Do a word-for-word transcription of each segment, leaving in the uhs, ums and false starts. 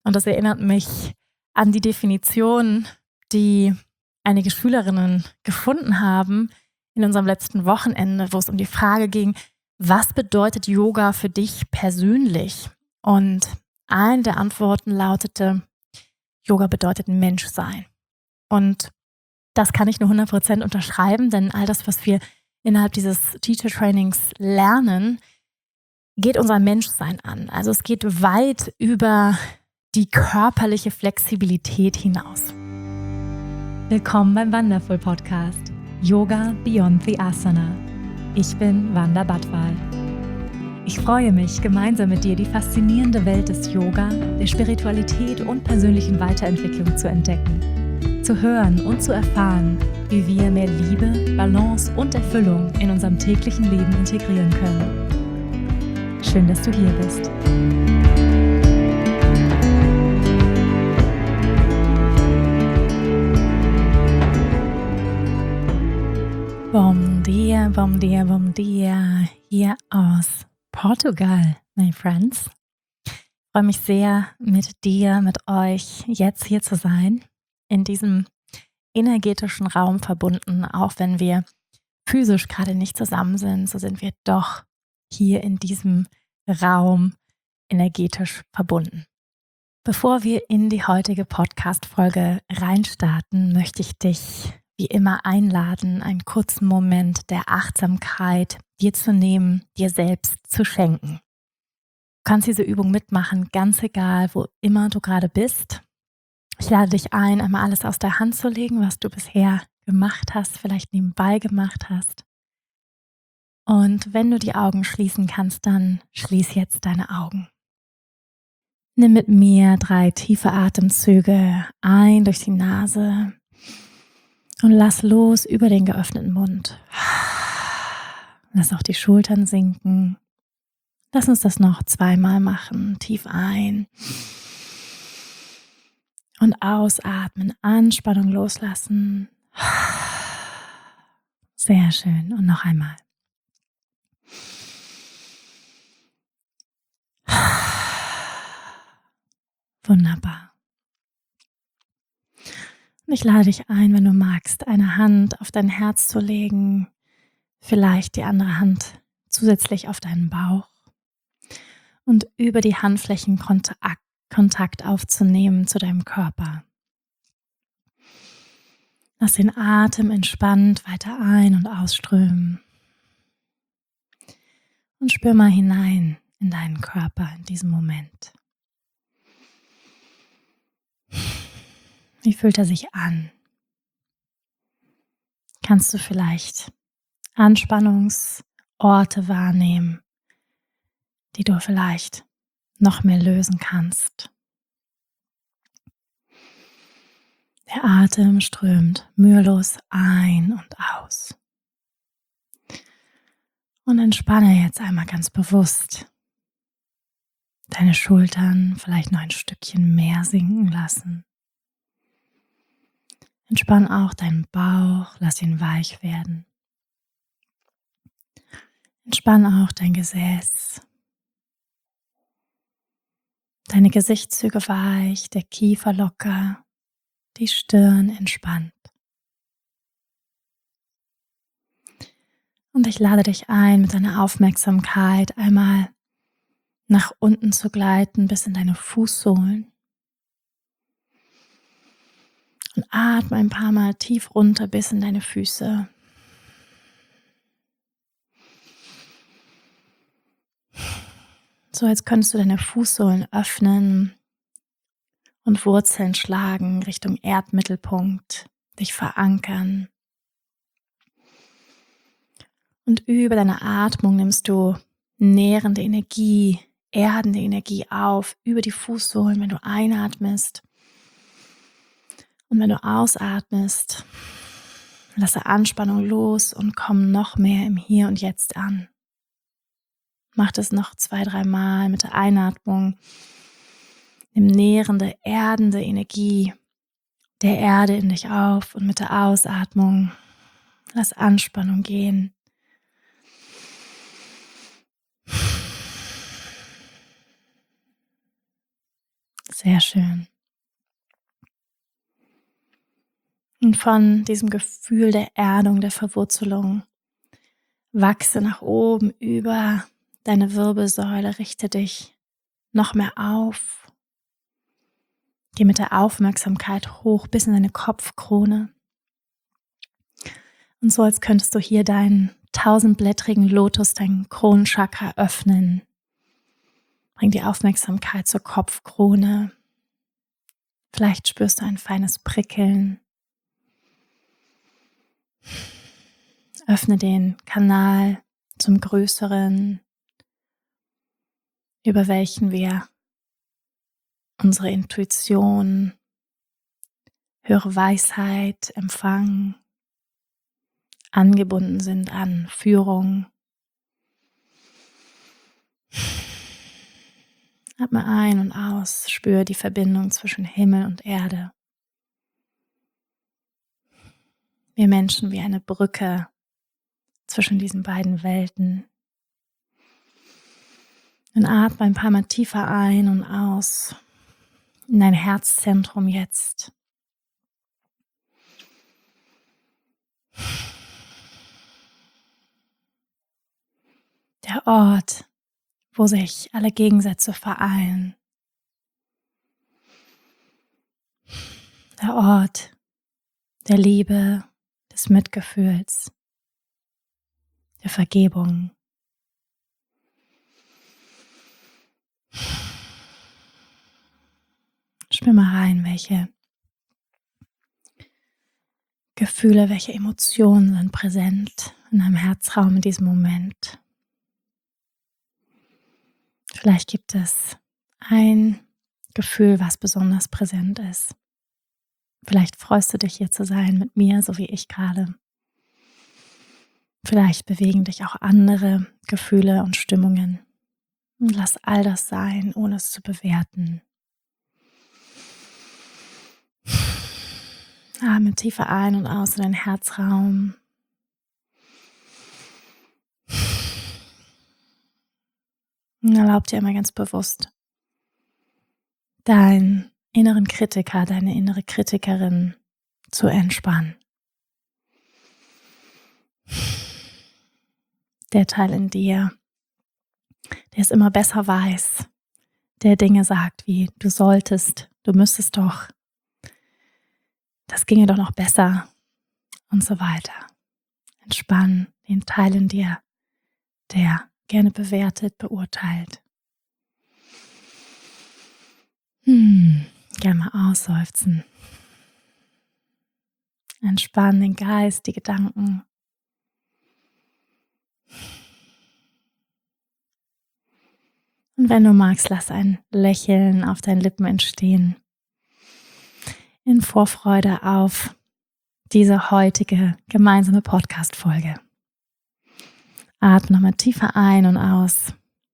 Und das erinnert mich an die Definition, die einige Schülerinnen gefunden haben in unserem letzten Wochenende, wo es um die Frage ging, was bedeutet Yoga für dich persönlich? Und eine der Antworten lautete, Yoga bedeutet Menschsein. Und das kann ich nur hundert Prozent unterschreiben, denn all das, was wir innerhalb dieses Teacher-Trainings lernen, geht unser Menschsein an. Also es geht weit über die körperliche Flexibilität hinaus. Willkommen beim Wonderful Podcast Yoga Beyond the Asana. Ich bin Wanda Badwal. Ich freue mich, gemeinsam mit dir die faszinierende Welt des Yoga, der Spiritualität und persönlichen Weiterentwicklung zu entdecken, zu hören und zu erfahren, wie wir mehr Liebe, Balance und Erfüllung in unserem täglichen Leben integrieren können. Schön, dass du hier bist. Bom dia, bom dia, bom dia, hier aus Portugal, my friends. Ich freue mich sehr, mit dir, mit euch jetzt hier zu sein, in diesem energetischen Raum verbunden. Auch wenn wir physisch gerade nicht zusammen sind, so sind wir doch hier in diesem Raum energetisch verbunden. Bevor wir in die heutige Podcast-Folge reinstarten, möchte ich dich wie immer einladen, einen kurzen Moment der Achtsamkeit dir zu nehmen, dir selbst zu schenken. Du kannst diese Übung mitmachen, ganz egal, wo immer du gerade bist. Ich lade dich ein, einmal alles aus der Hand zu legen, was du bisher gemacht hast, vielleicht nebenbei gemacht hast. Und wenn du die Augen schließen kannst, dann schließ jetzt deine Augen. Nimm mit mir drei tiefe Atemzüge ein durch die Nase und lass los über den geöffneten Mund. Lass auch die Schultern sinken. Lass uns das noch zweimal machen. Tief ein und ausatmen. Anspannung loslassen. Sehr schön. Und noch einmal. Wunderbar. Und ich lade dich ein, wenn du magst, eine Hand auf dein Herz zu legen, vielleicht die andere Hand zusätzlich auf deinen Bauch und über die Handflächen Kontakt aufzunehmen zu deinem Körper. Lass den Atem entspannt weiter ein- und ausströmen und spür mal hinein in deinen Körper in diesem Moment. Wie fühlt er sich an? Kannst du vielleicht Anspannungsorte wahrnehmen, die du vielleicht noch mehr lösen kannst? Der Atem strömt mühelos ein und aus. Und entspanne jetzt einmal ganz bewusst deine Schultern vielleicht noch ein Stückchen mehr sinken lassen. Entspann auch deinen Bauch, lass ihn weich werden. Entspann auch dein Gesäß. Deine Gesichtszüge weich, der Kiefer locker, die Stirn entspannt. Und ich lade dich ein, mit deiner Aufmerksamkeit einmal nach unten zu gleiten bis in deine Fußsohlen. Und atme ein paar Mal tief runter bis in deine Füße. So als könntest du deine Fußsohlen öffnen und Wurzeln schlagen Richtung Erdmittelpunkt, dich verankern. Und über deine Atmung nimmst du nährende Energie, erdende Energie auf, über die Fußsohlen, wenn du einatmest. Und wenn du ausatmest, lasse Anspannung los und komm noch mehr im Hier und Jetzt an. Mach das noch zwei, drei Mal mit der Einatmung. Nimm nährende, erdende Energie der Erde in dich auf und mit der Ausatmung lass Anspannung gehen. Sehr schön. Und von diesem Gefühl der Erdung, der Verwurzelung, wachse nach oben über deine Wirbelsäule, richte dich noch mehr auf. Geh mit der Aufmerksamkeit hoch bis in deine Kopfkrone. Und so, als könntest du hier deinen tausendblättrigen Lotus, dein Kronenchakra öffnen. Bring die Aufmerksamkeit zur Kopfkrone. Vielleicht spürst du ein feines Prickeln. Öffne den Kanal zum Größeren, über welchen wir unsere Intuition, höhere Weisheit empfangen, angebunden sind an Führung. Atme ein und aus, spüre die Verbindung zwischen Himmel und Erde. Wir Menschen wie eine Brücke zwischen diesen beiden Welten. Und atme ein paar Mal tiefer ein und aus in dein Herzzentrum jetzt. Der Ort, wo sich alle Gegensätze vereinen. Der Ort der Liebe, des Mitgefühls, der Vergebung. Spür mal rein, welche Gefühle, welche Emotionen sind präsent in deinem Herzraum in diesem Moment. Vielleicht gibt es ein Gefühl, was besonders präsent ist. Vielleicht freust du dich, hier zu sein mit mir, so wie ich gerade. Vielleicht bewegen dich auch andere Gefühle und Stimmungen. Und lass all das sein, ohne es zu bewerten. Atme tiefer ein und aus in deinen Herzraum. Und erlaub dir einmal ganz bewusst, deinen inneren Kritiker, deine innere Kritikerin zu entspannen. Der Teil in dir, der es immer besser weiß, der Dinge sagt wie du solltest, du müsstest doch, das ginge doch noch besser und so weiter. Entspann den Teil in dir, der gerne bewertet, beurteilt. Hm, gerne mal ausseufzen. Entspann den Geist, die Gedanken. Und wenn du magst, lass ein Lächeln auf deinen Lippen entstehen. In Vorfreude auf diese heutige gemeinsame Podcast-Folge. Atme nochmal tiefer ein und aus.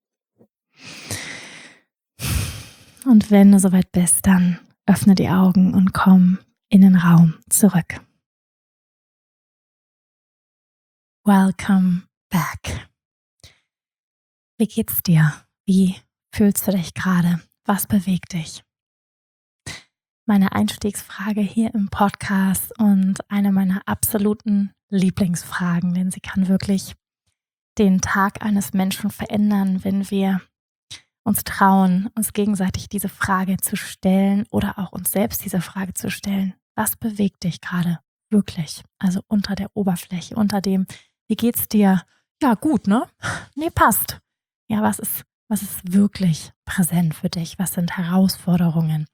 Und wenn du soweit bist, dann öffne die Augen und komm in den Raum zurück. Welcome back. Wie geht's dir? Wie fühlst du dich gerade? Was bewegt dich? Meine Einstiegsfrage hier im Podcast und eine meiner absoluten Lieblingsfragen, denn sie kann wirklich den Tag eines Menschen verändern, wenn wir uns trauen, uns gegenseitig diese Frage zu stellen oder auch uns selbst diese Frage zu stellen. Was bewegt dich gerade wirklich? Also unter der Oberfläche, unter dem, wie geht's dir? Ja, gut, ne? Nee, passt. Ja, was ist, was ist wirklich präsent für dich? Was sind Herausforderungen?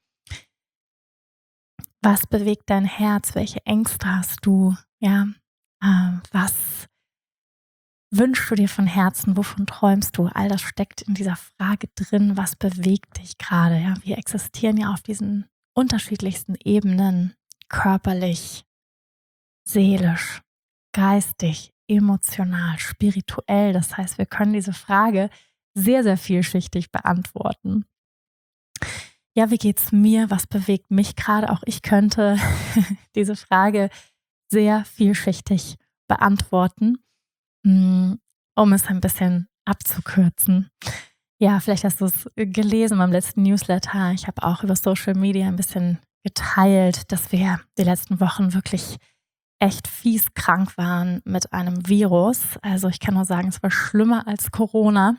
Was bewegt dein Herz? Welche Ängste hast du? Ja, äh, was wünschst du dir von Herzen? Wovon träumst du? All das steckt in dieser Frage drin. Was bewegt dich gerade? Ja, wir existieren ja auf diesen unterschiedlichsten Ebenen, körperlich, seelisch, geistig, emotional, spirituell. Das heißt, wir können diese Frage sehr, sehr vielschichtig beantworten. Ja, wie geht's mir? Was bewegt mich gerade? Auch ich könnte diese Frage sehr vielschichtig beantworten, um es ein bisschen abzukürzen. Ja, vielleicht hast du es gelesen beim letzten Newsletter. Ich habe auch über Social Media ein bisschen geteilt, dass wir die letzten Wochen wirklich echt fies krank waren mit einem Virus. Also ich kann nur sagen, es war schlimmer als Corona.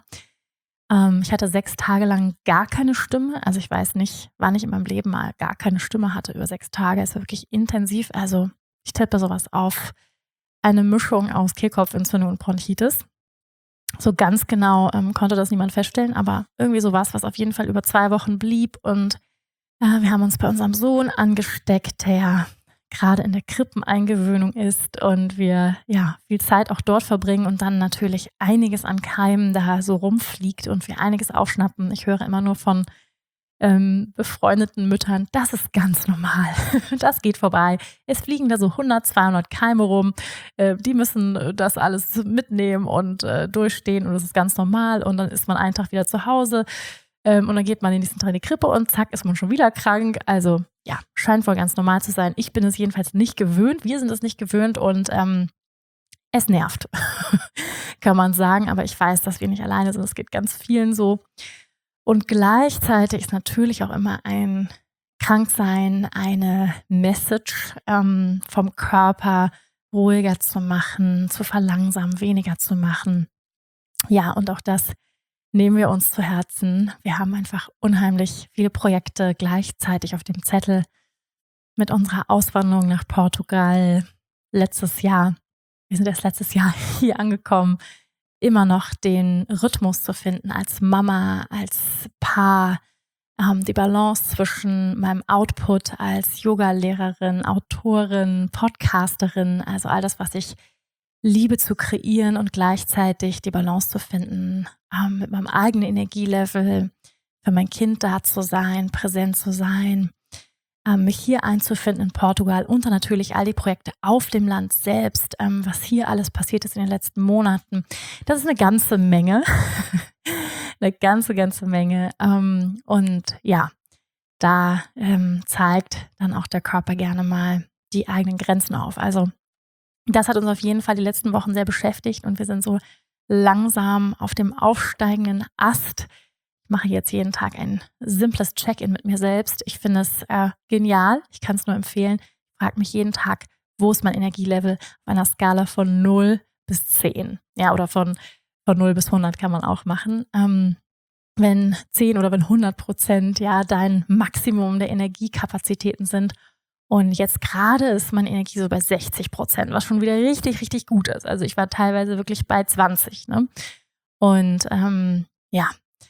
Ähm, ich hatte sechs Tage lang gar keine Stimme. Also ich weiß nicht, wann ich in meinem Leben mal gar keine Stimme hatte über sechs Tage. Es war wirklich intensiv. Also ich tippe sowas auf eine Mischung aus Kehlkopfentzündung und Bronchitis. So ganz genau ähm, konnte das niemand feststellen, aber irgendwie sowas, was auf jeden Fall über zwei Wochen blieb. Und äh, wir haben uns bei unserem Sohn angesteckt, der gerade in der Krippeneingewöhnung ist und wir ja viel Zeit auch dort verbringen und dann natürlich einiges an Keimen da so rumfliegt und wir einiges aufschnappen. Ich höre immer nur von ähm, befreundeten Müttern, das ist ganz normal, das geht vorbei. Es fliegen da so hundert, zweihundert Keime rum, äh, die müssen das alles mitnehmen und äh, durchstehen und das ist ganz normal und dann ist man einen Tag wieder zu Hause ähm, und dann geht man den nächsten Tag in die Krippe und zack, ist man schon wieder krank. Also ja, scheint wohl ganz normal zu sein. Ich bin es jedenfalls nicht gewöhnt, wir sind es nicht gewöhnt und ähm, es nervt, kann man sagen, aber ich weiß, dass wir nicht alleine sind, es geht ganz vielen so. Und gleichzeitig ist natürlich auch immer ein Kranksein eine Message ähm, vom Körper, ruhiger zu machen, zu verlangsamen, weniger zu machen. Ja, und auch das nehmen wir uns zu Herzen. Wir haben einfach unheimlich viele Projekte gleichzeitig auf dem Zettel mit unserer Auswanderung nach Portugal letztes Jahr. Wir sind erst letztes Jahr hier angekommen. Immer noch den Rhythmus zu finden als Mama, als Paar, ähm, die Balance zwischen meinem Output als Yoga-Lehrerin, Autorin, Podcasterin, also all das, was ich liebe zu kreieren und gleichzeitig die Balance zu finden, ähm, mit meinem eigenen Energielevel, für mein Kind da zu sein, präsent zu sein, ähm, mich hier einzufinden in Portugal und dann natürlich all die Projekte auf dem Land selbst, ähm, was hier alles passiert ist in den letzten Monaten. Das ist eine ganze Menge, eine ganze, ganze Menge. Ähm, und ja, da ähm, zeigt dann auch der Körper gerne mal die eigenen Grenzen auf. Also das hat uns auf jeden Fall die letzten Wochen sehr beschäftigt und wir sind so langsam auf dem aufsteigenden Ast. Ich mache jetzt jeden Tag ein simples Check-in mit mir selbst. Ich finde es äh, genial. Ich kann es nur empfehlen. Ich frage mich jeden Tag, wo ist mein Energielevel auf einer Skala von null bis zehn. Ja, oder von, von null bis hundert kann man auch machen. Ähm, wenn zehn oder wenn hundert Prozent ja dein Maximum der Energiekapazitäten sind. Und jetzt gerade ist meine Energie so bei sechzig Prozent, was schon wieder richtig, richtig gut ist. Also ich war teilweise wirklich bei zwanzig. Ne? Und ähm, ja,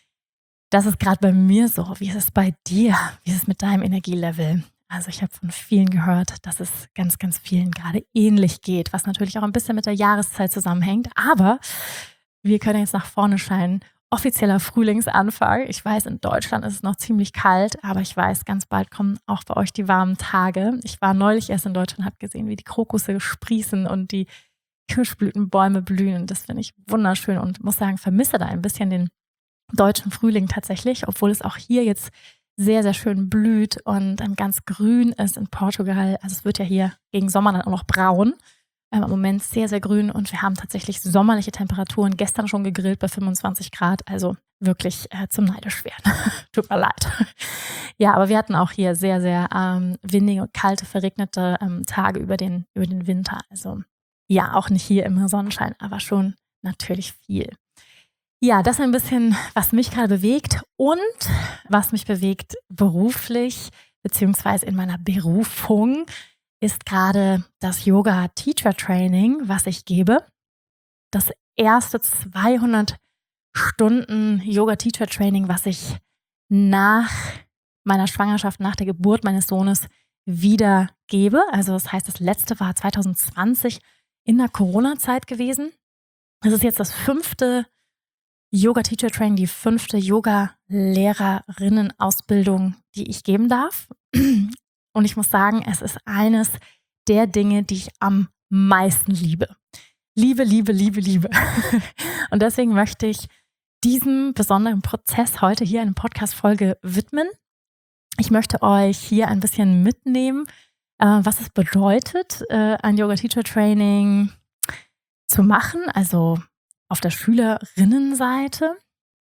das ist gerade bei mir so. Wie ist es bei dir? Wie ist es mit deinem Energielevel? Also ich habe von vielen gehört, dass es ganz, ganz vielen gerade ähnlich geht, was natürlich auch ein bisschen mit der Jahreszeit zusammenhängt. Aber wir können jetzt nach vorne scheinen. Offizieller Frühlingsanfang. Ich weiß, in Deutschland ist es noch ziemlich kalt, aber ich weiß, ganz bald kommen auch bei euch die warmen Tage. Ich war neulich erst in Deutschland, habe gesehen, wie die Krokusse sprießen und die Kirschblütenbäume blühen. Und das finde ich wunderschön und muss sagen, vermisse da ein bisschen den deutschen Frühling tatsächlich, obwohl es auch hier jetzt sehr, sehr schön blüht und dann ganz grün ist in Portugal. Also es wird ja hier gegen Sommer dann auch noch braun. Ähm, Im Moment sehr, sehr grün und wir haben tatsächlich sommerliche Temperaturen. Gestern schon gegrillt bei fünfundzwanzig Grad, also wirklich äh, zum neidisch werden. Tut mir leid. Ja, aber wir hatten auch hier sehr, sehr ähm, windige und kalte, verregnete ähm, Tage über den, über den Winter. Also ja, auch nicht hier immer Sonnenschein, aber schon natürlich viel. Ja, das ist ein bisschen, was mich gerade bewegt und was mich bewegt beruflich, beziehungsweise in meiner Berufung, ist gerade das Yoga-Teacher-Training, was ich gebe. Das erste zweihundert Stunden Yoga-Teacher-Training, was ich nach meiner Schwangerschaft, nach der Geburt meines Sohnes wieder gebe. Also das heißt, das letzte war zwanzig zwanzig in der Corona-Zeit gewesen. Das ist jetzt das fünfte Yoga-Teacher-Training, die fünfte Yoga-Lehrerinnen-Ausbildung, die ich geben darf. Und ich muss sagen, es ist eines der Dinge, die ich am meisten liebe. Liebe, Liebe, Liebe, Liebe. Und deswegen möchte ich diesem besonderen Prozess heute hier eine Podcast-Folge widmen. Ich möchte euch hier ein bisschen mitnehmen, was es bedeutet, ein Yoga-Teacher-Training zu machen, also auf der Schülerinnenseite.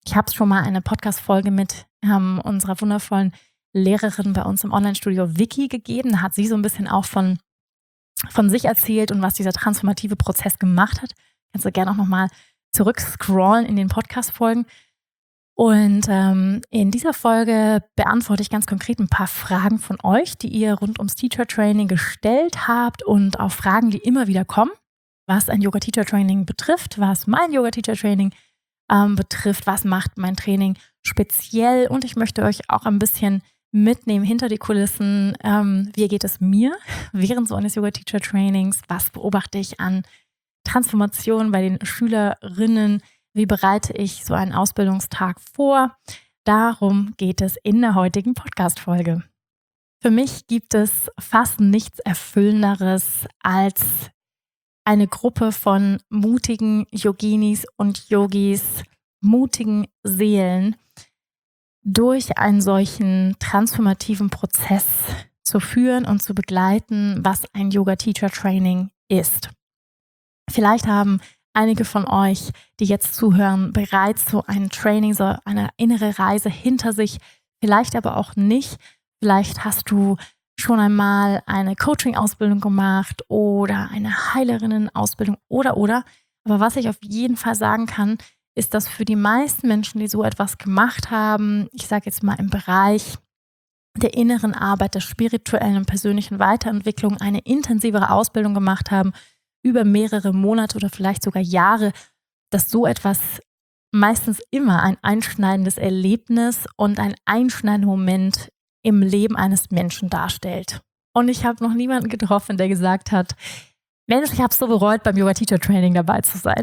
Ich habe schon mal eine Podcast-Folge mit ähm, unserer wundervollen Lehrerin bei uns im Online-Studio Vicky gegeben. Da hat sie so ein bisschen auch von, von sich erzählt und was dieser transformative Prozess gemacht hat. Kannst du gerne auch nochmal zurückscrollen in den Podcast-Folgen. Und ähm, in dieser Folge beantworte ich ganz konkret ein paar Fragen von euch, die ihr rund ums Teacher Training gestellt habt und auch Fragen, die immer wieder kommen, was ein Yoga Teacher Training betrifft, was mein Yoga Teacher Training ähm, betrifft, was macht mein Training speziell. Und ich möchte euch auch ein bisschen mitnehmen hinter die Kulissen. Ähm, wie geht es mir während so eines Yoga Teacher Trainings? Was beobachte ich an Transformation bei den Schülerinnen? Wie bereite ich so einen Ausbildungstag vor? Darum geht es in der heutigen Podcast-Folge. Für mich gibt es fast nichts Erfüllenderes als eine Gruppe von mutigen Yoginis und Yogis, mutigen Seelen, durch einen solchen transformativen Prozess zu führen und zu begleiten, was ein Yoga-Teacher-Training ist. Vielleicht haben einige von euch, die jetzt zuhören, bereits so ein Training, so eine innere Reise hinter sich, vielleicht aber auch nicht. Vielleicht hast du schon einmal eine Coaching-Ausbildung gemacht oder eine Heilerinnen-Ausbildung oder, oder. Aber was ich auf jeden Fall sagen kann, ist, dass für die meisten Menschen, die so etwas gemacht haben, ich sage jetzt mal im Bereich der inneren Arbeit, der spirituellen und persönlichen Weiterentwicklung, eine intensivere Ausbildung gemacht haben, über mehrere Monate oder vielleicht sogar Jahre, dass so etwas meistens immer ein einschneidendes Erlebnis und ein einschneidender Moment im Leben eines Menschen darstellt. Und ich habe noch niemanden getroffen, der gesagt hat, Mensch, ich habe es so bereut, beim Yoga-Teacher-Training dabei zu sein.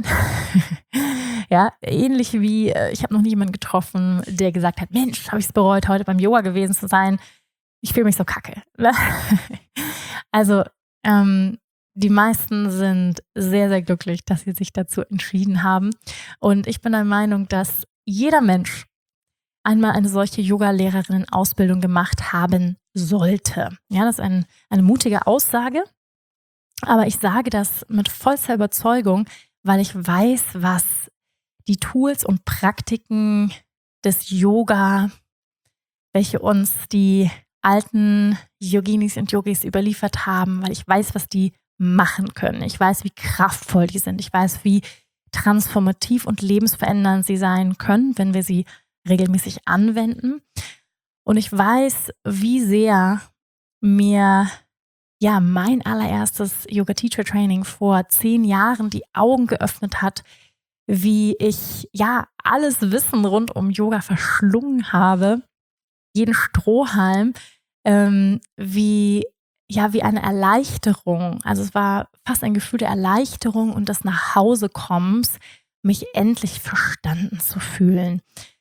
Ja, ähnlich wie, ich habe noch niemanden getroffen, der gesagt hat, Mensch, habe ich es bereut, heute beim Yoga gewesen zu sein. Ich fühle mich so kacke. Also, ähm, die meisten sind sehr, sehr glücklich, dass sie sich dazu entschieden haben. Und ich bin der Meinung, dass jeder Mensch einmal eine solche Yoga-Lehrerinnen-Ausbildung gemacht haben sollte. Ja, das ist ein, eine mutige Aussage. Aber ich sage das mit vollster Überzeugung, weil ich weiß, was die Tools und Praktiken des Yoga, welche uns die alten Yoginis und Yogis überliefert haben, weil ich weiß, was die machen können. Ich weiß, wie kraftvoll die sind. Ich weiß, wie transformativ und lebensverändernd sie sein können, wenn wir sie regelmäßig anwenden. Und ich weiß, wie sehr mir ja mein allererstes Yoga-Teacher-Training vor zehn Jahren die Augen geöffnet hat, wie ich ja alles Wissen rund um Yoga verschlungen habe, jeden Strohhalm, ähm, wie ja, wie eine Erleichterung. Also es war fast ein Gefühl der Erleichterung und des Nachhausekommens, mich endlich verstanden zu fühlen.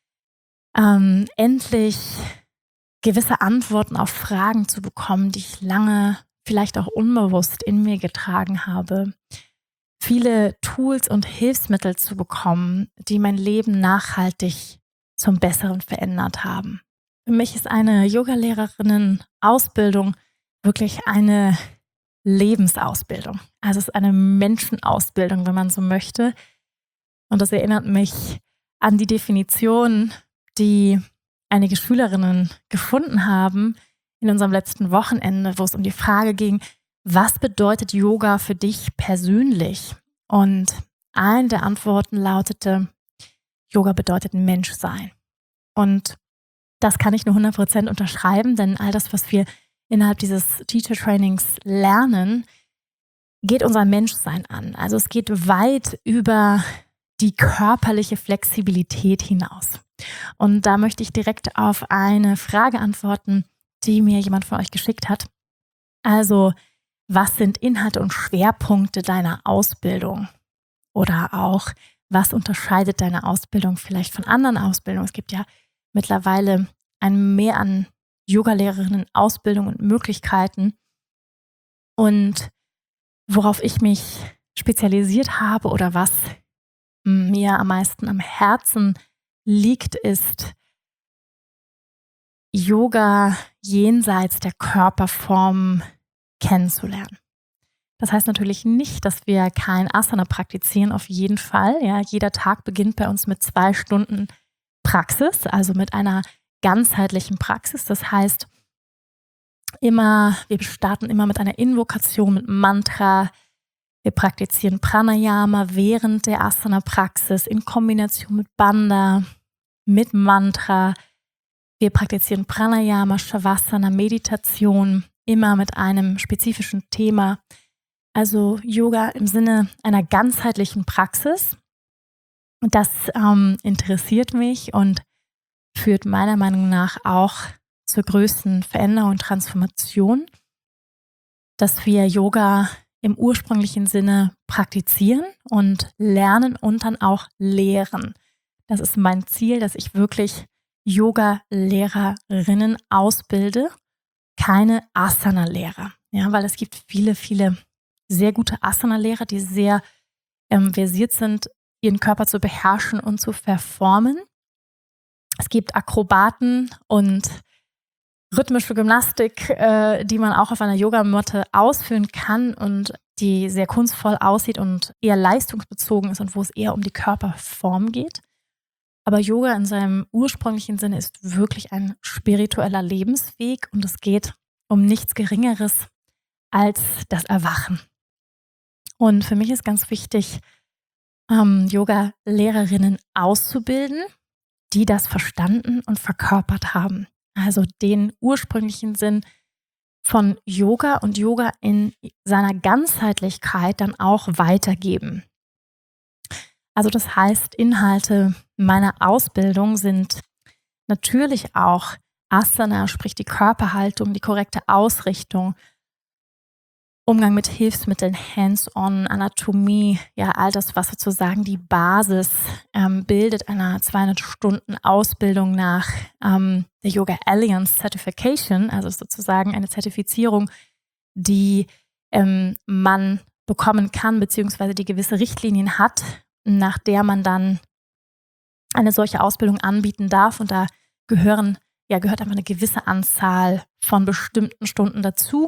Ähm, endlich gewisse Antworten auf Fragen zu bekommen, die ich lange, vielleicht auch unbewusst in mir getragen habe. Viele Tools und Hilfsmittel zu bekommen, die mein Leben nachhaltig zum Besseren verändert haben. Für mich ist eine Yogalehrerinnen-Ausbildung wirklich eine Lebensausbildung. Also es ist eine Menschenausbildung, wenn man so möchte. Und das erinnert mich an die Definition, die einige Schülerinnen gefunden haben in unserem letzten Wochenende, wo es um die Frage ging, was bedeutet Yoga für dich persönlich? Und eine der Antworten lautete, Yoga bedeutet Menschsein. Und das kann ich nur hundert Prozent unterschreiben, denn all das, was wir innerhalb dieses Teacher-Trainings lernen, geht unser Menschsein an. Also es geht weit über die körperliche Flexibilität hinaus. Und da möchte ich direkt auf eine Frage antworten, die mir jemand von euch geschickt hat. Also, was sind Inhalte und Schwerpunkte deiner Ausbildung? Oder auch, was unterscheidet deine Ausbildung vielleicht von anderen Ausbildungen? Es gibt ja mittlerweile ein Mehr an Yogalehrerinnen, Ausbildung und Möglichkeiten. Und worauf ich mich spezialisiert habe oder was mir am meisten am Herzen liegt, ist Yoga jenseits der Körperform kennenzulernen. Das heißt natürlich nicht, dass wir kein Asana praktizieren, auf jeden Fall. Ja, jeder Tag beginnt bei uns mit zwei Stunden Praxis, also mit einer ganzheitlichen Praxis. Das heißt, immer, wir starten immer mit einer Invokation, mit Mantra. Wir praktizieren Pranayama während der Asana-Praxis in Kombination mit Bandha, mit Mantra. Wir praktizieren Pranayama, Shavasana, Meditation, immer mit einem spezifischen Thema. Also Yoga im Sinne einer ganzheitlichen Praxis. Und das ähm, interessiert mich und führt meiner Meinung nach auch zur größten Veränderung und Transformation, dass wir Yoga im ursprünglichen Sinne praktizieren und lernen und dann auch lehren. Das ist mein Ziel, dass ich wirklich Yoga-Lehrerinnen ausbilde, keine Asana-Lehrer. Ja, weil es gibt viele, viele sehr gute Asana-Lehrer, die sehr ähm, versiert sind, ihren Körper zu beherrschen und zu performen. Es gibt Akrobaten und rhythmische Gymnastik, äh, die man auch auf einer Yogamatte ausführen kann und die sehr kunstvoll aussieht und eher leistungsbezogen ist und wo es eher um die Körperform geht. Aber Yoga in seinem ursprünglichen Sinne ist wirklich ein spiritueller Lebensweg und es geht um nichts Geringeres als das Erwachen. Und für mich ist ganz wichtig, ähm, Yoga-Lehrerinnen auszubilden, die das verstanden und verkörpert haben. Also den ursprünglichen Sinn von Yoga und Yoga in seiner Ganzheitlichkeit dann auch weitergeben. Also das heißt, Inhalte meiner Ausbildung sind natürlich auch Asana, sprich die Körperhaltung, die korrekte Ausrichtung, Umgang mit Hilfsmitteln, Hands-on, Anatomie, ja all das, was sozusagen die Basis ähm, bildet einer zweihundert Stunden Ausbildung nach ähm, der Yoga Alliance Certification, also sozusagen eine Zertifizierung, die ähm, man bekommen kann, beziehungsweise die gewisse Richtlinien hat, nach der man dann eine solche Ausbildung anbieten darf. Und da gehören, ja, gehört einfach eine gewisse Anzahl von bestimmten Stunden dazu.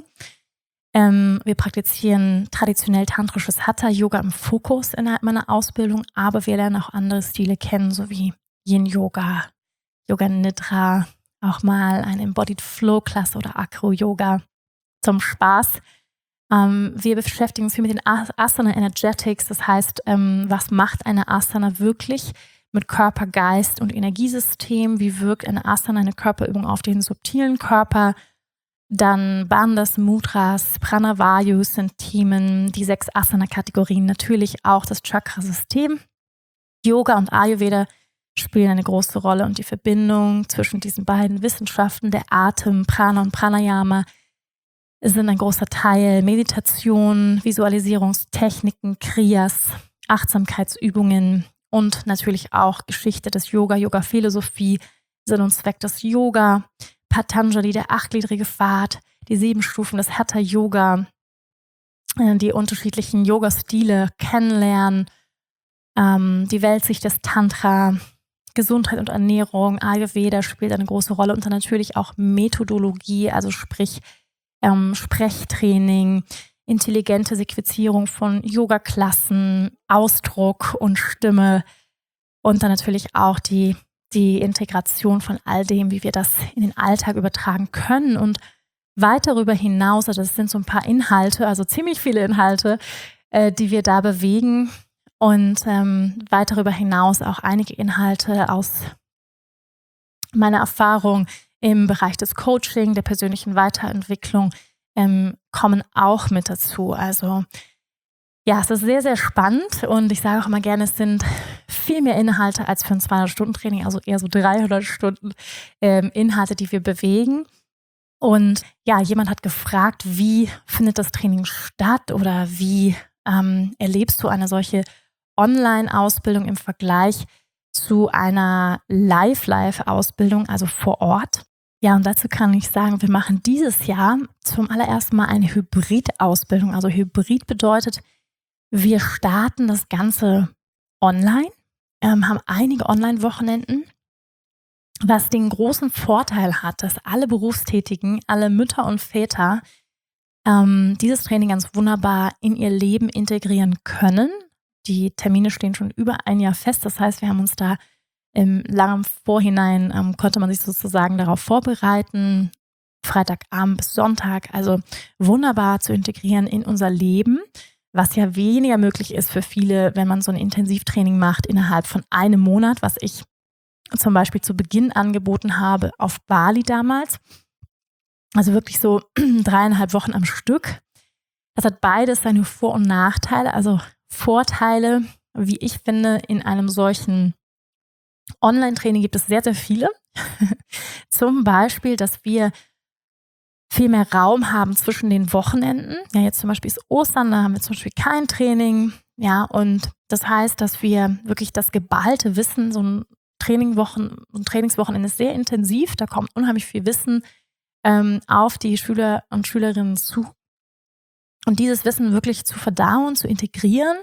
Ähm, wir praktizieren traditionell tantrisches Hatha-Yoga im Fokus innerhalb meiner Ausbildung, aber wir lernen auch andere Stile kennen, sowie Yin-Yoga, Yoga Nidra, auch mal eine Embodied Flow-Klasse oder Acro-Yoga zum Spaß. Ähm, wir beschäftigen uns viel mit den Asana Energetics, das heißt, ähm, was macht eine Asana wirklich mit Körper, Geist und Energiesystem? Wie wirkt eine Asana, eine Körperübung auf den subtilen Körper? Dann Bandhas, Mudras, Pranavayus sind Themen, die sechs Asana-Kategorien, natürlich auch das Chakrasystem. Yoga und Ayurveda spielen eine große Rolle und die Verbindung zwischen diesen beiden Wissenschaften, der Atem, Prana und Pranayama, sind ein großer Teil. Meditation, Visualisierungstechniken, Kriyas, Achtsamkeitsübungen und natürlich auch Geschichte des Yoga, Yoga-Philosophie, Sinn und Zweck des Yoga, Patanjali, der achtgliedrige Pfad, die sieben Stufen des Hatha-Yoga, die unterschiedlichen Yoga-Stile kennenlernen, ähm, die Weltsicht des Tantra, Gesundheit und Ernährung, Ayurveda spielt eine große Rolle und dann natürlich auch Methodologie, also sprich ähm, Sprechtraining, intelligente Sequenzierung von Yoga-Klassen, Ausdruck und Stimme und dann natürlich auch die die Integration von all dem, wie wir das in den Alltag übertragen können und weit darüber hinaus, also das sind so ein paar Inhalte, also ziemlich viele Inhalte, äh, die wir da bewegen und ähm, weit darüber hinaus auch einige Inhalte aus meiner Erfahrung im Bereich des Coaching, der persönlichen Weiterentwicklung ähm, kommen auch mit dazu. Also ja, es ist sehr, sehr spannend und ich sage auch immer gerne, es sind viel mehr Inhalte als für ein zweihundert-Stunden-Training, also eher so dreihundert Stunden ähm, Inhalte, die wir bewegen. Und ja, jemand hat gefragt, wie findet das Training statt oder wie ähm, erlebst du eine solche Online-Ausbildung im Vergleich zu einer Live-Live-Ausbildung, also vor Ort? Ja, und dazu kann ich sagen, wir machen dieses Jahr zum allerersten Mal eine Hybrid-Ausbildung. Also Hybrid bedeutet, wir starten das Ganze online, ähm, haben einige Online-Wochenenden, was den großen Vorteil hat, dass alle Berufstätigen, alle Mütter und Väter ähm, dieses Training ganz wunderbar in ihr Leben integrieren können. Die Termine stehen schon über ein Jahr fest, das heißt, wir haben uns da Im langen Vorhinein ähm, konnte man sich sozusagen darauf vorbereiten, Freitagabend bis Sonntag, also wunderbar zu integrieren in unser Leben, was ja weniger möglich ist für viele, wenn man so ein Intensivtraining macht innerhalb von einem Monat, was ich zum Beispiel zu Beginn angeboten habe auf Bali damals. Also wirklich so dreieinhalb Wochen am Stück. Das hat beides seine Vor- und Nachteile. Also Vorteile, wie ich finde, in einem solchen Online-Training gibt es sehr, sehr viele. Zum Beispiel, dass wir viel mehr Raum haben zwischen den Wochenenden. Ja, jetzt zum Beispiel ist Ostern, da haben wir zum Beispiel kein Training. Ja, und das heißt, dass wir wirklich das geballte Wissen, so ein Trainingwochen, ein Trainingswochenende ist sehr intensiv, da kommt unheimlich viel Wissen ähm, auf die Schüler und Schülerinnen zu. Und dieses Wissen wirklich zu verdauen, zu integrieren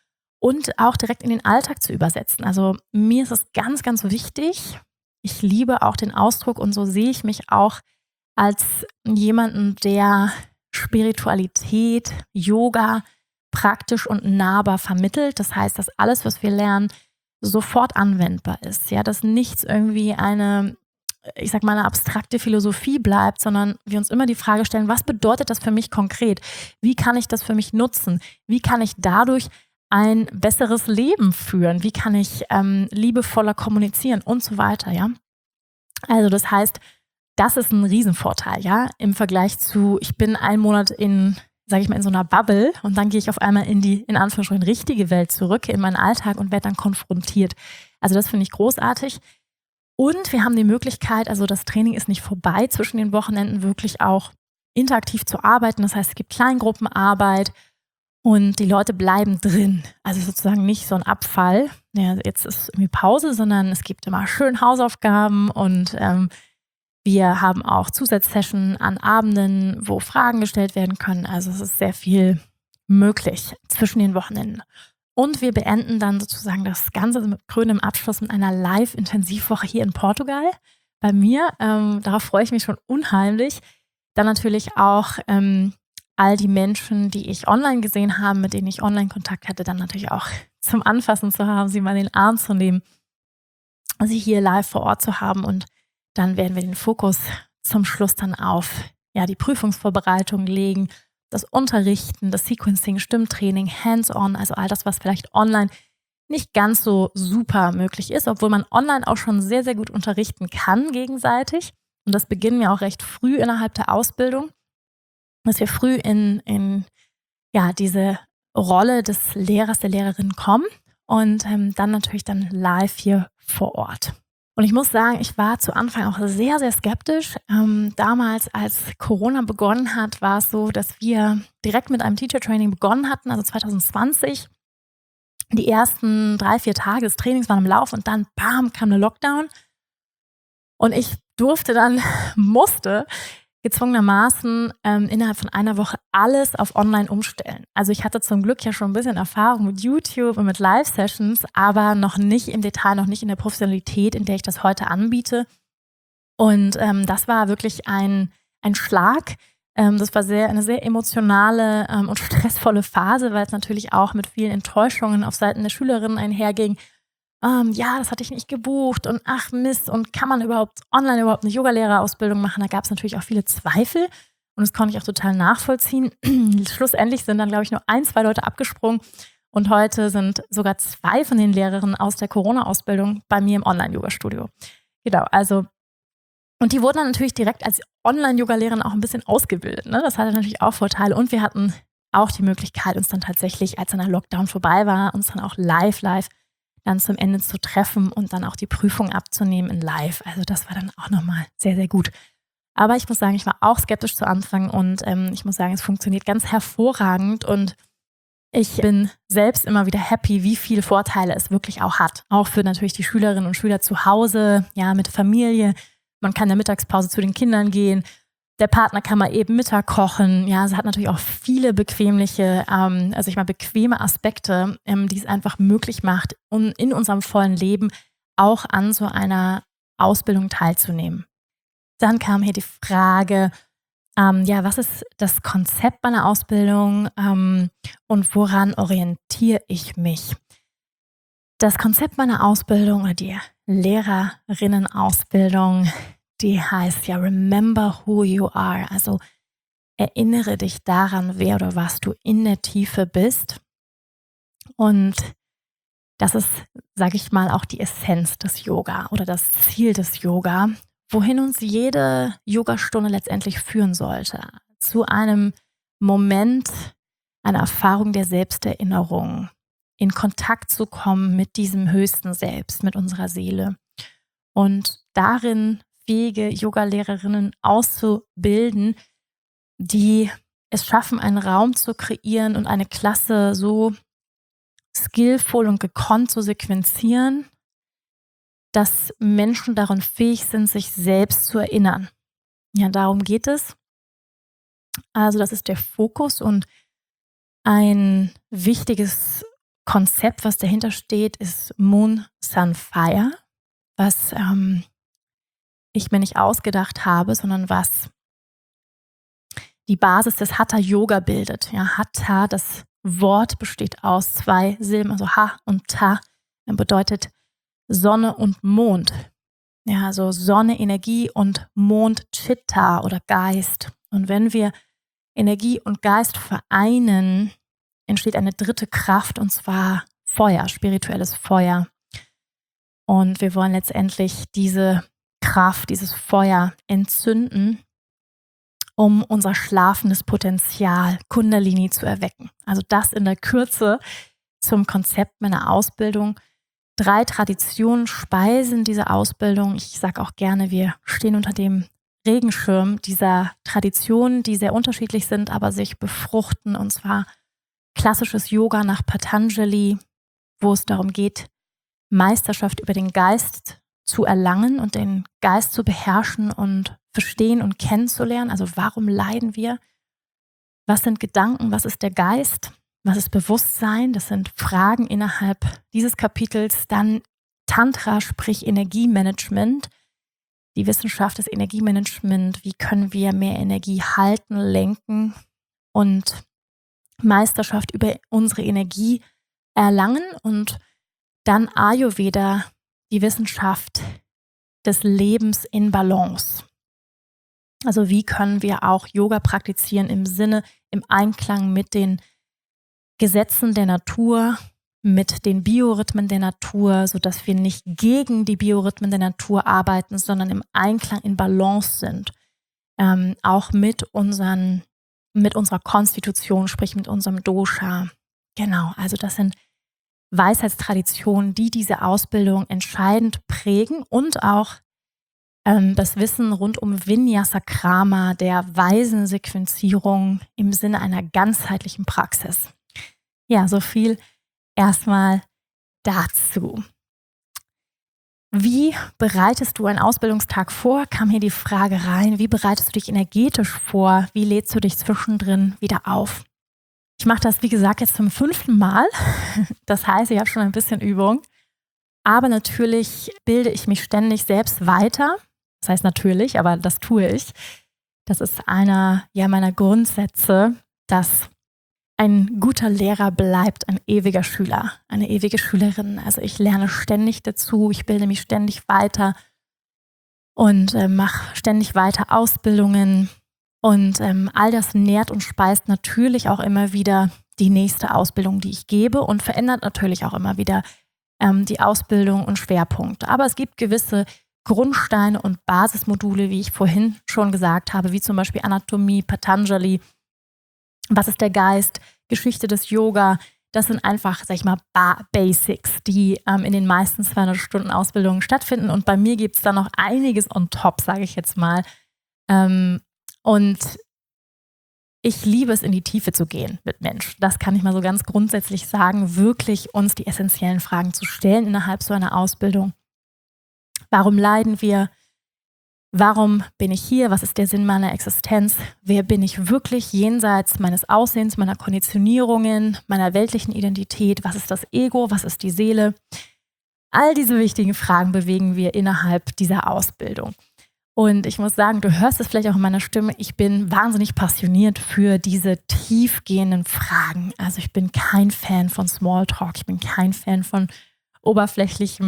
und auch direkt in den Alltag zu übersetzen. Also mir ist es ganz, ganz wichtig. Ich liebe auch den Ausdruck und so sehe ich mich auch als jemanden, der Spiritualität, Yoga praktisch und nahbar vermittelt. Das heißt, dass alles, was wir lernen, sofort anwendbar ist. Ja, dass nichts irgendwie eine, ich sag mal, eine abstrakte Philosophie bleibt, sondern wir uns immer die Frage stellen, was bedeutet das für mich konkret? Wie kann ich das für mich nutzen? Wie kann ich dadurch ein besseres Leben führen? Wie kann ich ähm, liebevoller kommunizieren und so weiter, ja? Also das heißt, das ist ein Riesenvorteil, ja, im Vergleich zu, ich bin einen Monat in, sage ich mal, in so einer Bubble und dann gehe ich auf einmal in die, in Anführungsstrichen, richtige Welt zurück, in meinen Alltag und werde dann konfrontiert. Also das finde ich großartig. Und wir haben die Möglichkeit, also das Training ist nicht vorbei, zwischen den Wochenenden wirklich auch interaktiv zu arbeiten. Das heißt, es gibt Kleingruppenarbeit und die Leute bleiben drin. Also sozusagen nicht so ein Abfall, ja, jetzt ist irgendwie Pause, sondern es gibt immer schön Hausaufgaben und ähm, wir haben auch Zusatzsessions an Abenden, wo Fragen gestellt werden können. Also es ist sehr viel möglich zwischen den Wochenenden. Und wir beenden dann sozusagen das Ganze mit krönendem Abschluss mit einer Live-Intensivwoche hier in Portugal bei mir. Ähm, darauf freue ich mich schon unheimlich. Dann natürlich auch ähm, all die Menschen, die ich online gesehen habe, mit denen ich Online-Kontakt hatte, dann natürlich auch zum Anfassen zu haben, sie mal in den Arm zu nehmen, sie hier live vor Ort zu haben. Und dann werden wir den Fokus zum Schluss dann auf ja, die Prüfungsvorbereitung legen, das Unterrichten, das Sequencing, Stimmtraining, Hands-on, also all das, was vielleicht online nicht ganz so super möglich ist, obwohl man online auch schon sehr, sehr gut unterrichten kann gegenseitig. Und das beginnen wir auch recht früh innerhalb der Ausbildung, dass wir früh in, in ja, diese Rolle des Lehrers, der Lehrerin kommen und ähm, dann natürlich dann live hier vor Ort. Und ich muss sagen, ich war zu Anfang auch sehr, sehr skeptisch. Ähm, damals, als Corona begonnen hat, war es so, dass wir direkt mit einem Teacher-Training begonnen hatten, also zwanzig zwanzig. Die ersten drei, vier Tage des Trainings waren im Lauf und dann, bam, kam der Lockdown. Und ich durfte dann, musste gezwungenermaßen ähm, innerhalb von einer Woche alles auf online umstellen. Also ich hatte zum Glück ja schon ein bisschen Erfahrung mit YouTube und mit Live-Sessions, aber noch nicht im Detail, noch nicht in der Professionalität, in der ich das heute anbiete. Und ähm, das war wirklich ein, ein Schlag. Ähm, das war sehr, eine sehr emotionale ähm, und stressvolle Phase, weil es natürlich auch mit vielen Enttäuschungen auf Seiten der Schülerinnen einherging. Um, ja, das hatte ich nicht gebucht und ach Mist, und kann man überhaupt online überhaupt eine Yogalehrerausbildung machen? Da gab es natürlich auch viele Zweifel und das konnte ich auch total nachvollziehen. Schlussendlich sind dann, glaube ich, nur ein, zwei Leute abgesprungen und heute sind sogar zwei von den Lehrerinnen aus der Corona-Ausbildung bei mir im Online-Yoga-Studio. Genau, also und die wurden dann natürlich direkt als Online-Yoga-Lehrerin auch ein bisschen ausgebildet. Ne? Das hatte natürlich auch Vorteile und wir hatten auch die Möglichkeit, uns dann tatsächlich, als dann der Lockdown vorbei war, uns dann auch live, live dann zum Ende zu treffen und dann auch die Prüfung abzunehmen in live. Also das war dann auch nochmal sehr, sehr gut. Aber ich muss sagen, ich war auch skeptisch zu Anfang und ähm, ich muss sagen, es funktioniert ganz hervorragend und ich bin selbst immer wieder happy, wie viele Vorteile es wirklich auch hat. Auch für natürlich die Schülerinnen und Schüler zu Hause, ja, mit Familie. Man kann in der Mittagspause zu den Kindern gehen. Der Partner kann mal eben Mittag kochen. Ja, es hat natürlich auch viele bequemliche, ähm, also ich mal bequeme Aspekte, ähm, die es einfach möglich macht, um in unserem vollen Leben auch an so einer Ausbildung teilzunehmen. Dann kam hier die Frage, ähm, ja, was ist das Konzept meiner Ausbildung ähm, und woran orientiere ich mich? Das Konzept meiner Ausbildung oder die Lehrerinnenausbildung, die heißt ja Remember Who You Are. Also erinnere dich daran, wer oder was du in der Tiefe bist. Und das ist, sage ich mal, auch die Essenz des Yoga oder das Ziel des Yoga, wohin uns jede Yogastunde letztendlich führen sollte. Zu einem Moment, einer Erfahrung der Selbsterinnerung, in Kontakt zu kommen mit diesem höchsten Selbst, mit unserer Seele. Und darin fähige Yogalehrerinnen auszubilden, die es schaffen, einen Raum zu kreieren und eine Klasse so skillvoll und gekonnt zu sequenzieren, dass Menschen darin fähig sind, sich selbst zu erinnern. Ja, darum geht es. Also das ist der Fokus und ein wichtiges Konzept, was dahinter steht, ist Moon, Sun, Fire, was ähm, ich mir nicht ausgedacht habe, sondern was die Basis des Hatha-Yoga bildet. Ja, Hatha, das Wort besteht aus zwei Silben, also Ha und Ta, bedeutet Sonne und Mond. Ja, also Sonne, Energie und Mond, Chitta oder Geist. Und wenn wir Energie und Geist vereinen, entsteht eine dritte Kraft, und zwar Feuer, spirituelles Feuer. Und wir wollen letztendlich diese Kraft, dieses Feuer entzünden, um unser schlafendes Potenzial, Kundalini, zu erwecken. Also das in der Kürze zum Konzept meiner Ausbildung. Drei Traditionen speisen diese Ausbildung. Ich sage auch gerne, wir stehen unter dem Regenschirm dieser Traditionen, die sehr unterschiedlich sind, aber sich befruchten. Und zwar klassisches Yoga nach Patanjali, wo es darum geht, Meisterschaft über den Geist zu erlangen und den Geist zu beherrschen und verstehen und kennenzulernen. Also warum leiden wir? Was sind Gedanken? Was ist der Geist? Was ist Bewusstsein? Das sind Fragen innerhalb dieses Kapitels. Dann Tantra, sprich Energiemanagement. Die Wissenschaft des Energiemanagement. Wie können wir mehr Energie halten, lenken und Meisterschaft über unsere Energie erlangen? Und dann Ayurveda, die Wissenschaft des Lebens in Balance. Also wie können wir auch Yoga praktizieren im Sinne, im Einklang mit den Gesetzen der Natur, mit den Biorhythmen der Natur, sodass wir nicht gegen die Biorhythmen der Natur arbeiten, sondern im Einklang, in Balance sind. Ähm, auch mit, unseren, mit unserer Konstitution, sprich mit unserem Dosha. Genau, also das sind Weisheitstraditionen, die diese Ausbildung entscheidend prägen und auch ähm, das Wissen rund um Vinyasa Krama, der Weisensequenzierung im Sinne einer ganzheitlichen Praxis. Ja, so viel erstmal dazu. Wie bereitest du einen Ausbildungstag vor? Kam hier die Frage rein. Wie bereitest du dich energetisch vor? Wie lädst du dich zwischendrin wieder auf? Ich mache das, wie gesagt, jetzt zum fünften Mal. Das heißt, ich habe schon ein bisschen Übung. Aber natürlich bilde ich mich ständig selbst weiter. Das heißt natürlich, aber das tue ich. Das ist einer ja, meiner Grundsätze, dass ein guter Lehrer bleibt ein ewiger Schüler, eine ewige Schülerin. Also ich lerne ständig dazu, ich bilde mich ständig weiter und äh, mache ständig weiter Ausbildungen. Und ähm, all das nährt und speist natürlich auch immer wieder die nächste Ausbildung, die ich gebe, und verändert natürlich auch immer wieder ähm, die Ausbildung und Schwerpunkte. Aber es gibt gewisse Grundsteine und Basismodule, wie ich vorhin schon gesagt habe, wie zum Beispiel Anatomie, Patanjali, was ist der Geist, Geschichte des Yoga. Das sind einfach, sag ich mal, ba- Basics, die ähm, in den meisten zweihundert Stunden Ausbildungen stattfinden. Und bei mir gibt es da noch einiges on top, sage ich jetzt mal. Ähm, Und ich liebe es, in die Tiefe zu gehen mit Mensch. Das kann ich mal so ganz grundsätzlich sagen, wirklich uns die essentiellen Fragen zu stellen innerhalb so einer Ausbildung. Warum leiden wir? Warum bin ich hier? Was ist der Sinn meiner Existenz? Wer bin ich wirklich jenseits meines Aussehens, meiner Konditionierungen, meiner weltlichen Identität? Was ist das Ego? Was ist die Seele? All diese wichtigen Fragen bewegen wir innerhalb dieser Ausbildung. Und ich muss sagen, du hörst es vielleicht auch in meiner Stimme, ich bin wahnsinnig passioniert für diese tiefgehenden Fragen. Also ich bin kein Fan von Smalltalk, ich bin kein Fan von oberflächlichem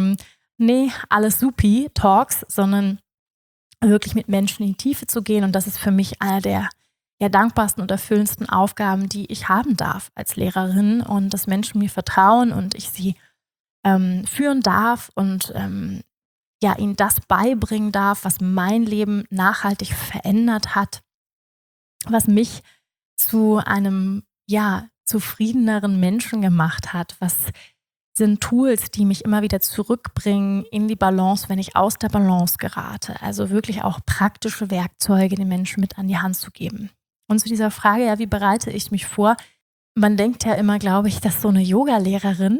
nee, alles supi Talks, sondern wirklich mit Menschen in die Tiefe zu gehen. Und das ist für mich einer der ja, dankbarsten und erfüllendsten Aufgaben, die ich haben darf als Lehrerin, und dass Menschen mir vertrauen und ich sie ähm, führen darf und ähm, ja, ihnen das beibringen darf, was mein Leben nachhaltig verändert hat, was mich zu einem ja, zufriedeneren Menschen gemacht hat, was sind Tools, die mich immer wieder zurückbringen in die Balance, wenn ich aus der Balance gerate. Also wirklich auch praktische Werkzeuge den Menschen mit an die Hand zu geben. Und zu dieser Frage, ja, wie bereite ich mich vor? Man denkt ja immer, glaube ich, dass so eine Yoga-Lehrerin,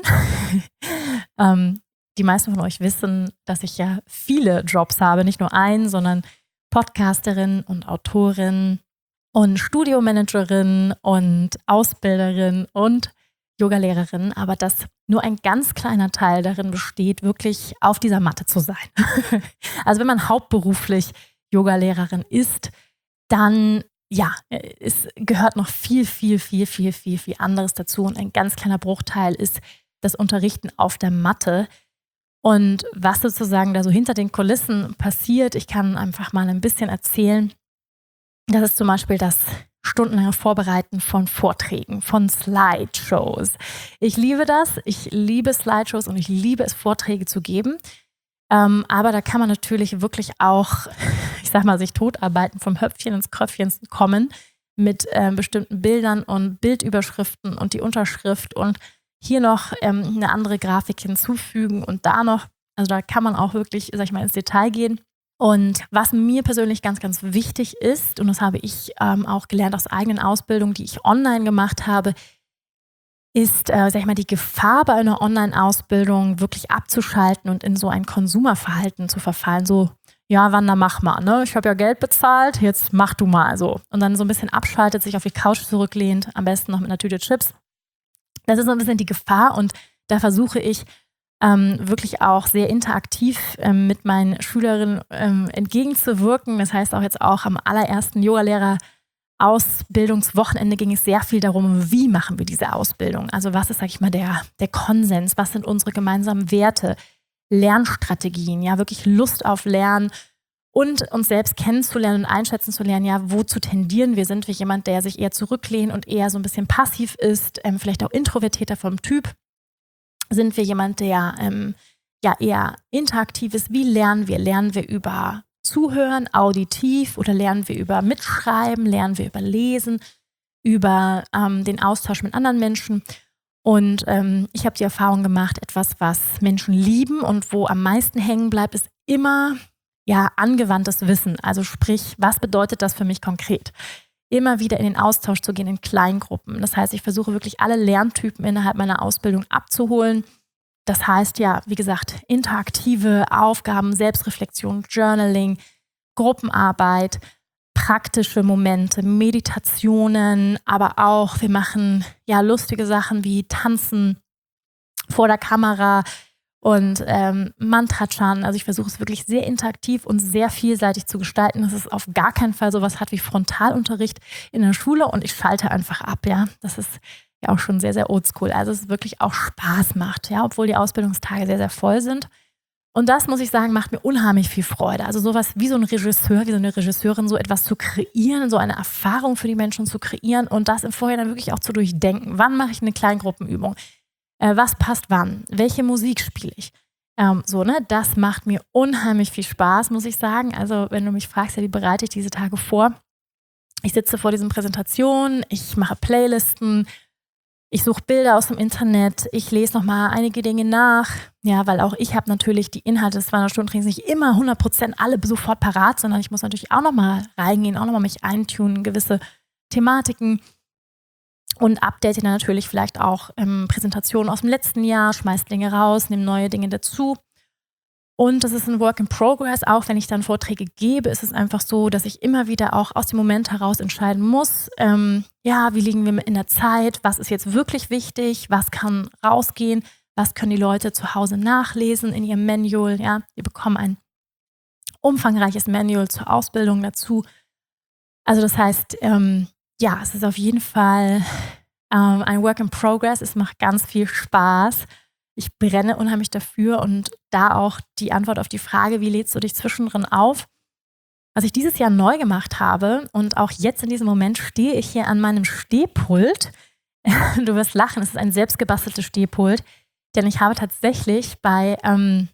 ähm, die meisten von euch wissen, dass ich ja viele Jobs habe, nicht nur einen, sondern Podcasterin und Autorin und Studiomanagerin und Ausbilderin und Yogalehrerin, aber dass nur ein ganz kleiner Teil darin besteht, wirklich auf dieser Matte zu sein. Also wenn man hauptberuflich Yogalehrerin ist, dann ja, es gehört noch viel, viel, viel, viel, viel, viel anderes dazu, und ein ganz kleiner Bruchteil ist das Unterrichten auf der Matte. Und was sozusagen da so hinter den Kulissen passiert, ich kann einfach mal ein bisschen erzählen. Das ist zum Beispiel das stundenlange Vorbereiten von Vorträgen, von Slideshows. Ich liebe das, ich liebe Slideshows und ich liebe es, Vorträge zu geben. Ähm, aber da kann man natürlich wirklich auch, ich sag mal, sich totarbeiten, vom Höpfchen ins Kröpfchen kommen mit äh, bestimmten Bildern und Bildüberschriften und die Unterschrift und hier noch ähm, eine andere Grafik hinzufügen und da noch, also da kann man auch wirklich, sag ich mal, ins Detail gehen. Und was mir persönlich ganz, ganz wichtig ist, und das habe ich ähm, auch gelernt aus eigenen Ausbildungen, die ich online gemacht habe, ist, äh, sag ich mal, die Gefahr bei einer Online-Ausbildung wirklich abzuschalten und in so ein Konsumerverhalten zu verfallen. So, ja, Wanda, mach mal, ne? Ich habe ja Geld bezahlt, jetzt mach du mal so. Und dann so ein bisschen abschaltet, sich auf die Couch zurücklehnt, am besten noch mit einer Tüte Chips. Das ist so ein bisschen die Gefahr, und da versuche ich, Ähm, wirklich auch sehr interaktiv ähm, mit meinen Schülerinnen ähm, entgegenzuwirken. Das heißt auch jetzt auch am allerersten Yogalehrer-Ausbildungswochenende ging es sehr viel darum, wie machen wir diese Ausbildung? Also was ist, sag ich mal, der, der Konsens? Was sind unsere gemeinsamen Werte? Lernstrategien, ja, wirklich Lust auf Lernen und uns selbst kennenzulernen und einschätzen zu lernen, ja, wozu tendieren wir? Sind wir jemand, der sich eher zurücklehnt und eher so ein bisschen passiv ist, ähm, vielleicht auch introvertierter vom Typ? Sind wir jemand, der ähm, ja eher interaktiv ist? Wie lernen wir? Lernen wir über Zuhören, auditiv, oder lernen wir über Mitschreiben? Lernen wir über Lesen, über ähm, den Austausch mit anderen Menschen? Und ähm, ich habe die Erfahrung gemacht, etwas, was Menschen lieben und wo am meisten hängen bleibt, ist immer ja angewandtes Wissen. Also sprich, was bedeutet das für mich konkret? Immer wieder in den Austausch zu gehen in Kleingruppen. Das heißt, ich versuche wirklich alle Lerntypen innerhalb meiner Ausbildung abzuholen. Das heißt ja, wie gesagt, interaktive Aufgaben, Selbstreflexion, Journaling, Gruppenarbeit, praktische Momente, Meditationen, aber auch, wir machen ja lustige Sachen wie Tanzen vor der Kamera und ähm, Mantra-Chan. Also ich versuche es wirklich sehr interaktiv und sehr vielseitig zu gestalten, dass es auf gar keinen Fall sowas hat wie Frontalunterricht in der Schule, und ich schalte einfach ab, ja. Das ist ja auch schon sehr, sehr oldschool. Also es wirklich auch Spaß macht, ja, obwohl die Ausbildungstage sehr, sehr voll sind. Und das, muss ich sagen, macht mir unheimlich viel Freude. Also sowas wie so ein Regisseur, wie so eine Regisseurin, so etwas zu kreieren, so eine Erfahrung für die Menschen zu kreieren und das im Vorhinein wirklich auch zu durchdenken. Wann mache ich eine Kleingruppenübung? Äh, was passt wann? Welche Musik spiele ich? Ähm, so, ne? Das macht mir unheimlich viel Spaß, muss ich sagen. Also wenn du mich fragst, ja, wie bereite ich diese Tage vor? Ich sitze vor diesen Präsentationen, ich mache Playlisten, ich suche Bilder aus dem Internet, ich lese nochmal einige Dinge nach, ja, weil auch ich habe natürlich die Inhalte des zweihundert-Stunden-Trainings nicht immer hundert Prozent alle sofort parat, sondern ich muss natürlich auch nochmal reingehen, auch nochmal mich eintunen, gewisse Thematiken, und update dann natürlich vielleicht auch ähm, Präsentationen aus dem letzten Jahr, schmeiß Dinge raus, nehme neue Dinge dazu. Und das ist ein Work in Progress. Auch wenn ich dann Vorträge gebe, ist es einfach so, dass ich immer wieder auch aus dem Moment heraus entscheiden muss, ähm, ja, wie liegen wir in der Zeit, was ist jetzt wirklich wichtig, was kann rausgehen, was können die Leute zu Hause nachlesen in ihrem Manual. Ja, wir bekommen ein umfangreiches Manual zur Ausbildung dazu. Also das heißt, ähm, ja, es ist auf jeden Fall ähm, ein Work in Progress. Es macht ganz viel Spaß. ich brenne unheimlich dafür und da auch die Antwort auf die Frage, wie lädst du dich zwischendrin auf? Was ich dieses Jahr neu gemacht habe und auch jetzt in diesem Moment stehe ich hier an meinem Stehpult. Du wirst lachen, es ist ein selbstgebasteltes Stehpult, denn ich habe tatsächlich bei ähm,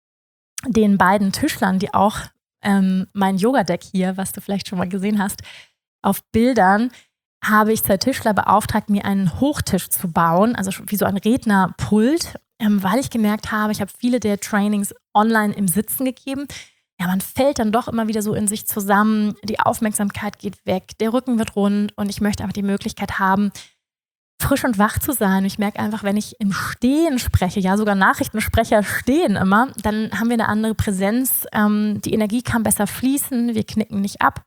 den beiden Tischlern, die auch ähm, mein Yoga-Deck hier, was du vielleicht schon mal gesehen hast, auf Bildern, habe ich zwei Tischler beauftragt, mir einen Hochtisch zu bauen, also wie so ein Rednerpult, ähm, weil ich gemerkt habe, ich habe viele der Trainings online im Sitzen gegeben. Ja, man fällt dann doch immer wieder so in sich zusammen, die Aufmerksamkeit geht weg, der Rücken wird rund und ich möchte einfach die Möglichkeit haben, frisch und wach zu sein. Ich merke einfach, wenn ich im Stehen spreche, ja sogar Nachrichtensprecher stehen immer, dann haben wir eine andere Präsenz, ähm, die Energie kann besser fließen, wir knicken nicht ab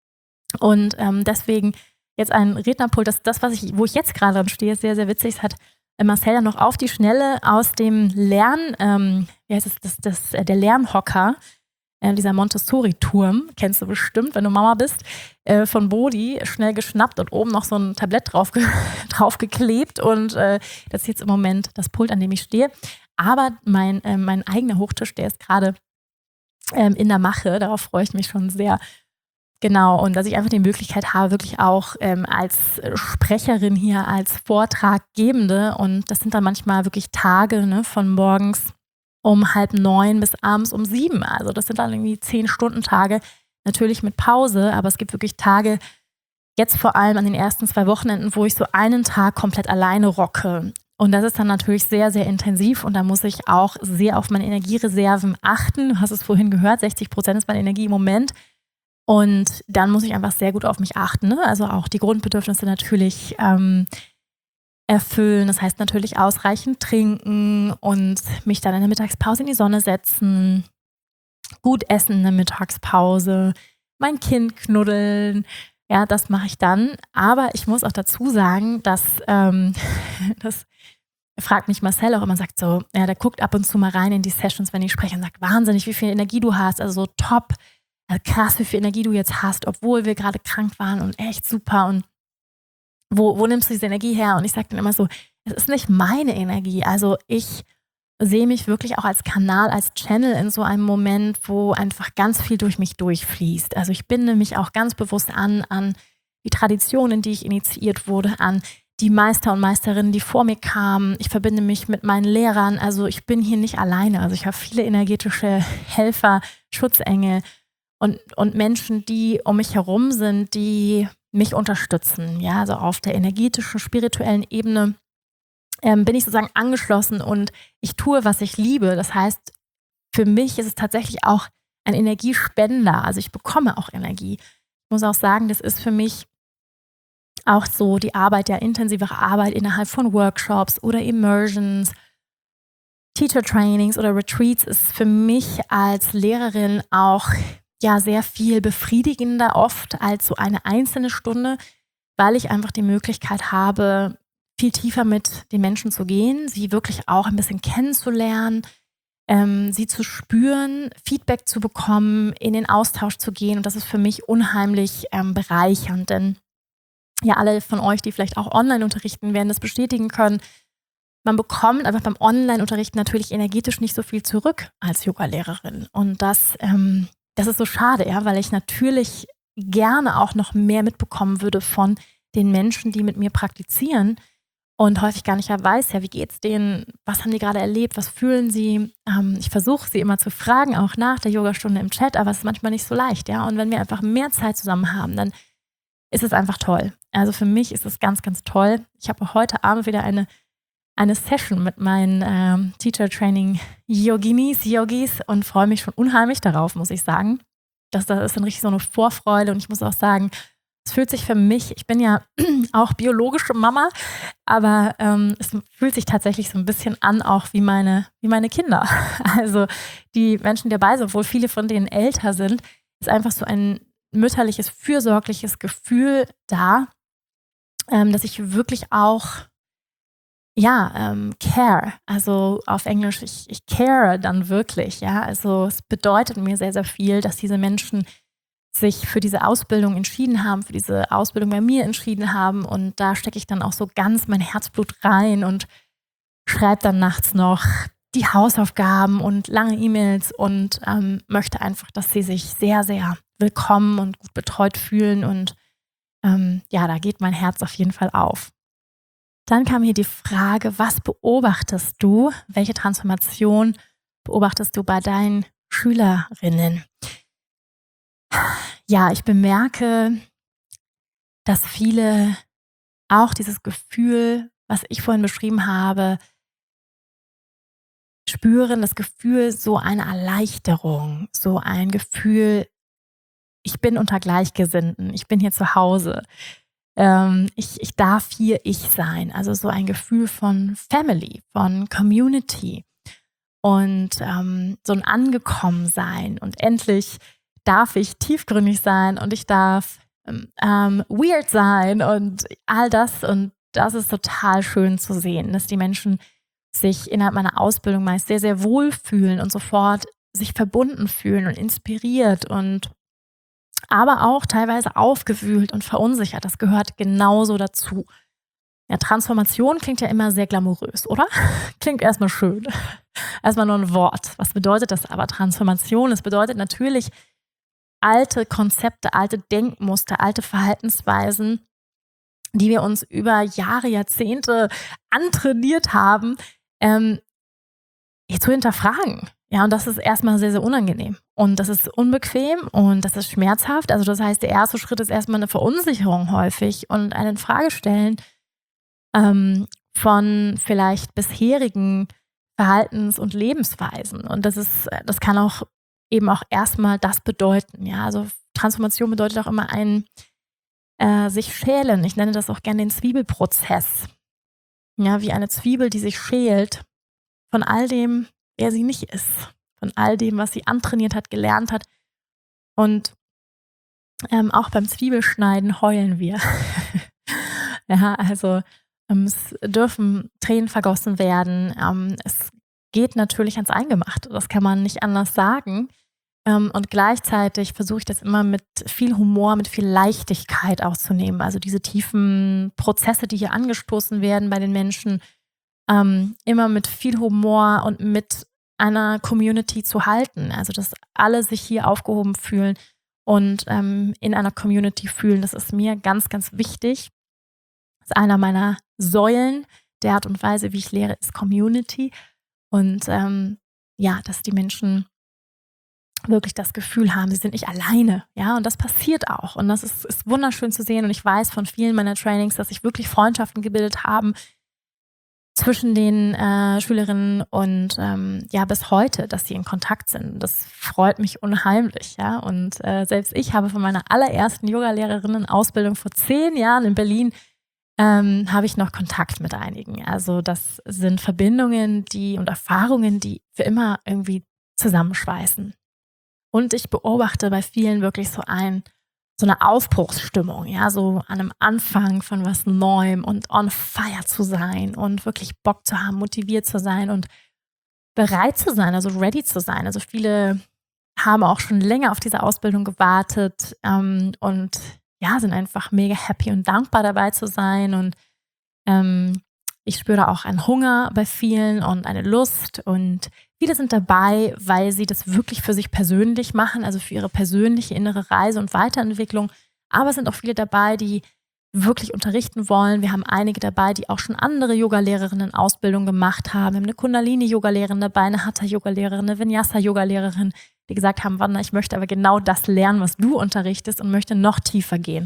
und ähm, deswegen jetzt ein Rednerpult, das, das was ich, wo ich jetzt gerade dran stehe, ist sehr, sehr witzig. Es hat Marcel ja noch auf die Schnelle aus dem Lern, ähm, wie heißt es, das, das, äh, der Lernhocker, äh, dieser Montessori-Turm, kennst du bestimmt, wenn du Mama bist, äh, von Bodi, schnell geschnappt und oben noch so ein Tablett drauf, ge- drauf geklebt. Und äh, das ist jetzt im Moment das Pult, an dem ich stehe. Aber mein, äh, mein eigener Hochtisch, der ist gerade ähm, in der Mache. Darauf freue ich mich schon sehr. Genau, und dass ich einfach die Möglichkeit habe, wirklich auch ähm, als Sprecherin hier, als Vortraggebende, und das sind dann manchmal wirklich Tage, ne, von morgens um halb neun bis abends um sieben. Also das sind dann irgendwie zehn Stunden Tage, natürlich mit Pause, aber es gibt wirklich Tage, jetzt vor allem an den ersten zwei Wochenenden, wo ich so einen Tag komplett alleine rocke. Und das ist dann natürlich sehr, sehr intensiv und da muss ich auch sehr auf meine Energiereserven achten. Du hast es vorhin gehört, sechzig Prozent ist meine Energie im Moment. Und dann muss ich einfach sehr gut auf mich achten. Ne? Also auch die Grundbedürfnisse natürlich ähm, erfüllen. Das heißt natürlich ausreichend trinken und mich dann in der Mittagspause in die Sonne setzen, gut essen in der Mittagspause, mein Kind knuddeln. Ja, das mache ich dann. Aber ich muss auch dazu sagen, dass ähm, das fragt mich Marcel auch immer, sagt so, ja, der guckt ab und zu mal rein in die Sessions, wenn ich spreche und sagt, wahnsinnig, wie viel Energie du hast. Also so top. Krass, wie viel Energie du jetzt hast, obwohl wir gerade krank waren und echt super und wo, wo nimmst du diese Energie her? Und ich sage dann immer so, es ist nicht meine Energie, also ich sehe mich wirklich auch als Kanal, als Channel in so einem Moment, wo einfach ganz viel durch mich durchfließt. Also ich binde mich auch ganz bewusst an, an die Traditionen, die ich initiiert wurde, an die Meister und Meisterinnen, die vor mir kamen. Ich verbinde mich mit meinen Lehrern, also ich bin hier nicht alleine, also ich habe viele energetische Helfer, Schutzengel, Und, und Menschen, die um mich herum sind, die mich unterstützen. Ja, also auf der energetischen, spirituellen Ebene ähm, bin ich sozusagen angeschlossen und ich tue, was ich liebe. Das heißt, für mich ist es tatsächlich auch ein Energiespender. Also ich bekomme auch Energie. Ich muss auch sagen, das ist für mich auch so die Arbeit, ja, intensivere Arbeit innerhalb von Workshops oder Immersions, Teacher Trainings oder Retreats ist für mich als Lehrerin auch ja sehr viel befriedigender oft als so eine einzelne Stunde, weil ich einfach die Möglichkeit habe, viel tiefer mit den Menschen zu gehen, sie wirklich auch ein bisschen kennenzulernen, ähm, sie zu spüren, Feedback zu bekommen, in den Austausch zu gehen. Und das ist für mich unheimlich ähm, bereichernd, denn ja, alle von euch, die vielleicht auch online unterrichten, werden das bestätigen können. Man bekommt einfach beim Online-Unterrichten natürlich energetisch nicht so viel zurück als Yoga-Lehrerin. Und das ähm, Das ist so schade, ja, weil ich natürlich gerne auch noch mehr mitbekommen würde von den Menschen, die mit mir praktizieren und häufig gar nicht weiß, ja, wie geht's denen, was haben die gerade erlebt, was fühlen sie. Ähm, ich versuche sie immer zu fragen, auch nach der Yogastunde im Chat, aber es ist manchmal nicht so leicht, ja. Und wenn wir einfach mehr Zeit zusammen haben, dann ist es einfach toll. Also für mich ist es ganz, ganz toll. Ich habe heute Abend wieder eine eine Session mit meinen ähm, Teacher-Training-Yoginis, Yogis und freue mich schon unheimlich darauf, muss ich sagen. Das, das ist dann richtig so eine Vorfreude und ich muss auch sagen, es fühlt sich für mich, ich bin ja auch biologische Mama, aber ähm, es fühlt sich tatsächlich so ein bisschen an, auch wie meine, wie meine Kinder. Also die Menschen, die dabei sind, obwohl viele von denen älter sind, ist einfach so ein mütterliches, fürsorgliches Gefühl da, ähm, dass ich wirklich auch Ja, ähm, care, also auf Englisch, ich, ich care dann wirklich, ja, also es bedeutet mir sehr, sehr viel, dass diese Menschen sich für diese Ausbildung entschieden haben, für diese Ausbildung bei mir entschieden haben und da stecke ich dann auch so ganz mein Herzblut rein und schreibt dann nachts noch die Hausaufgaben und lange E-Mails und ähm, möchte einfach, dass sie sich sehr, sehr willkommen und gut betreut fühlen. Und ähm, ja, da geht mein Herz auf jeden Fall auf. Dann kam hier die Frage, was beobachtest du? Welche Transformation beobachtest du bei deinen Schülerinnen? Ja, ich bemerke, dass viele auch dieses Gefühl, was ich vorhin beschrieben habe, spüren, das Gefühl, so eine Erleichterung, so ein Gefühl, ich bin unter Gleichgesinnten, ich bin hier zu Hause, ähm, ich, ich darf hier ich sein. Also so ein Gefühl von Family, von Community und ähm, so ein Angekommensein. Und endlich darf ich tiefgründig sein und ich darf ähm, weird sein und all das. Und das ist total schön zu sehen, dass die Menschen sich innerhalb meiner Ausbildung meist sehr, sehr wohl fühlen und sofort sich verbunden fühlen und inspiriert und aber auch teilweise aufgewühlt und verunsichert. Das gehört genauso dazu. Ja, Transformation klingt ja immer sehr glamourös, oder? Klingt erstmal schön. Erstmal nur ein Wort. Was bedeutet das aber, Transformation? Es bedeutet natürlich, alte Konzepte, alte Denkmuster, alte Verhaltensweisen, die wir uns über Jahre, Jahrzehnte antrainiert haben, ähm, zu hinterfragen. Ja, und das ist erstmal sehr, sehr unangenehm. Und das ist unbequem und das ist schmerzhaft. Also das heißt, der erste Schritt ist erstmal eine Verunsicherung häufig und ein Infragestellen ähm, von vielleicht bisherigen Verhaltens- und Lebensweisen. Und das ist, das kann auch eben auch erstmal das bedeuten. Ja, also Transformation bedeutet auch immer ein äh, sich schälen. Ich nenne das auch gerne den Zwiebelprozess. Ja, wie eine Zwiebel, die sich schält von all dem, wer sie nicht ist, von all dem, was sie antrainiert hat, gelernt hat. Und ähm, auch beim Zwiebelschneiden heulen wir. Ja, also ähm, es dürfen Tränen vergossen werden. Ähm, es geht natürlich ans Eingemachte. Das kann man nicht anders sagen. Ähm, und gleichzeitig versuche ich das immer mit viel Humor, mit viel Leichtigkeit auszunehmen. Also diese tiefen Prozesse, die hier angestoßen werden bei den Menschen, ähm, immer mit viel Humor und mit einer Community zu halten. Also dass alle sich hier aufgehoben fühlen und ähm, in einer Community fühlen. Das ist mir ganz, ganz wichtig. Das ist einer meiner Säulen der Art und Weise, wie ich lehre, ist Community. Und ähm, ja, dass die Menschen wirklich das Gefühl haben, sie sind nicht alleine. Ja, und das passiert auch. Und das ist, ist wunderschön zu sehen. Und ich weiß von vielen meiner Trainings, dass sich wirklich Freundschaften gebildet haben zwischen den äh, Schülerinnen und ähm, ja, bis heute, dass sie in Kontakt sind. Das freut mich unheimlich. Ja, und äh, selbst ich habe von meiner allerersten Yoga-Lehrerinnen-Ausbildung vor zehn Jahren in Berlin ähm, habe ich noch Kontakt mit einigen. Also das sind Verbindungen, die und Erfahrungen, die für immer irgendwie zusammenschweißen. Und ich beobachte bei vielen wirklich so ein, so eine Aufbruchsstimmung, ja, so an einem Anfang von was Neuem und on fire zu sein und wirklich Bock zu haben, motiviert zu sein und bereit zu sein, also ready zu sein. Also viele haben auch schon länger auf diese Ausbildung gewartet ähm, und ja, sind einfach mega happy und dankbar dabei zu sein. Und ähm, ich spüre auch einen Hunger bei vielen und eine Lust und viele sind dabei, weil sie das wirklich für sich persönlich machen, also für ihre persönliche innere Reise und Weiterentwicklung. Aber es sind auch viele dabei, die wirklich unterrichten wollen. Wir haben einige dabei, die auch schon andere Yoga-Lehrerinnen Ausbildung gemacht haben. Wir haben eine Kundalini-Yoga-Lehrerin dabei, eine Hatha-Yoga-Lehrerin, eine Vinyasa-Yoga-Lehrerin, die gesagt haben, Wanda, ich möchte aber genau das lernen, was du unterrichtest und möchte noch tiefer gehen.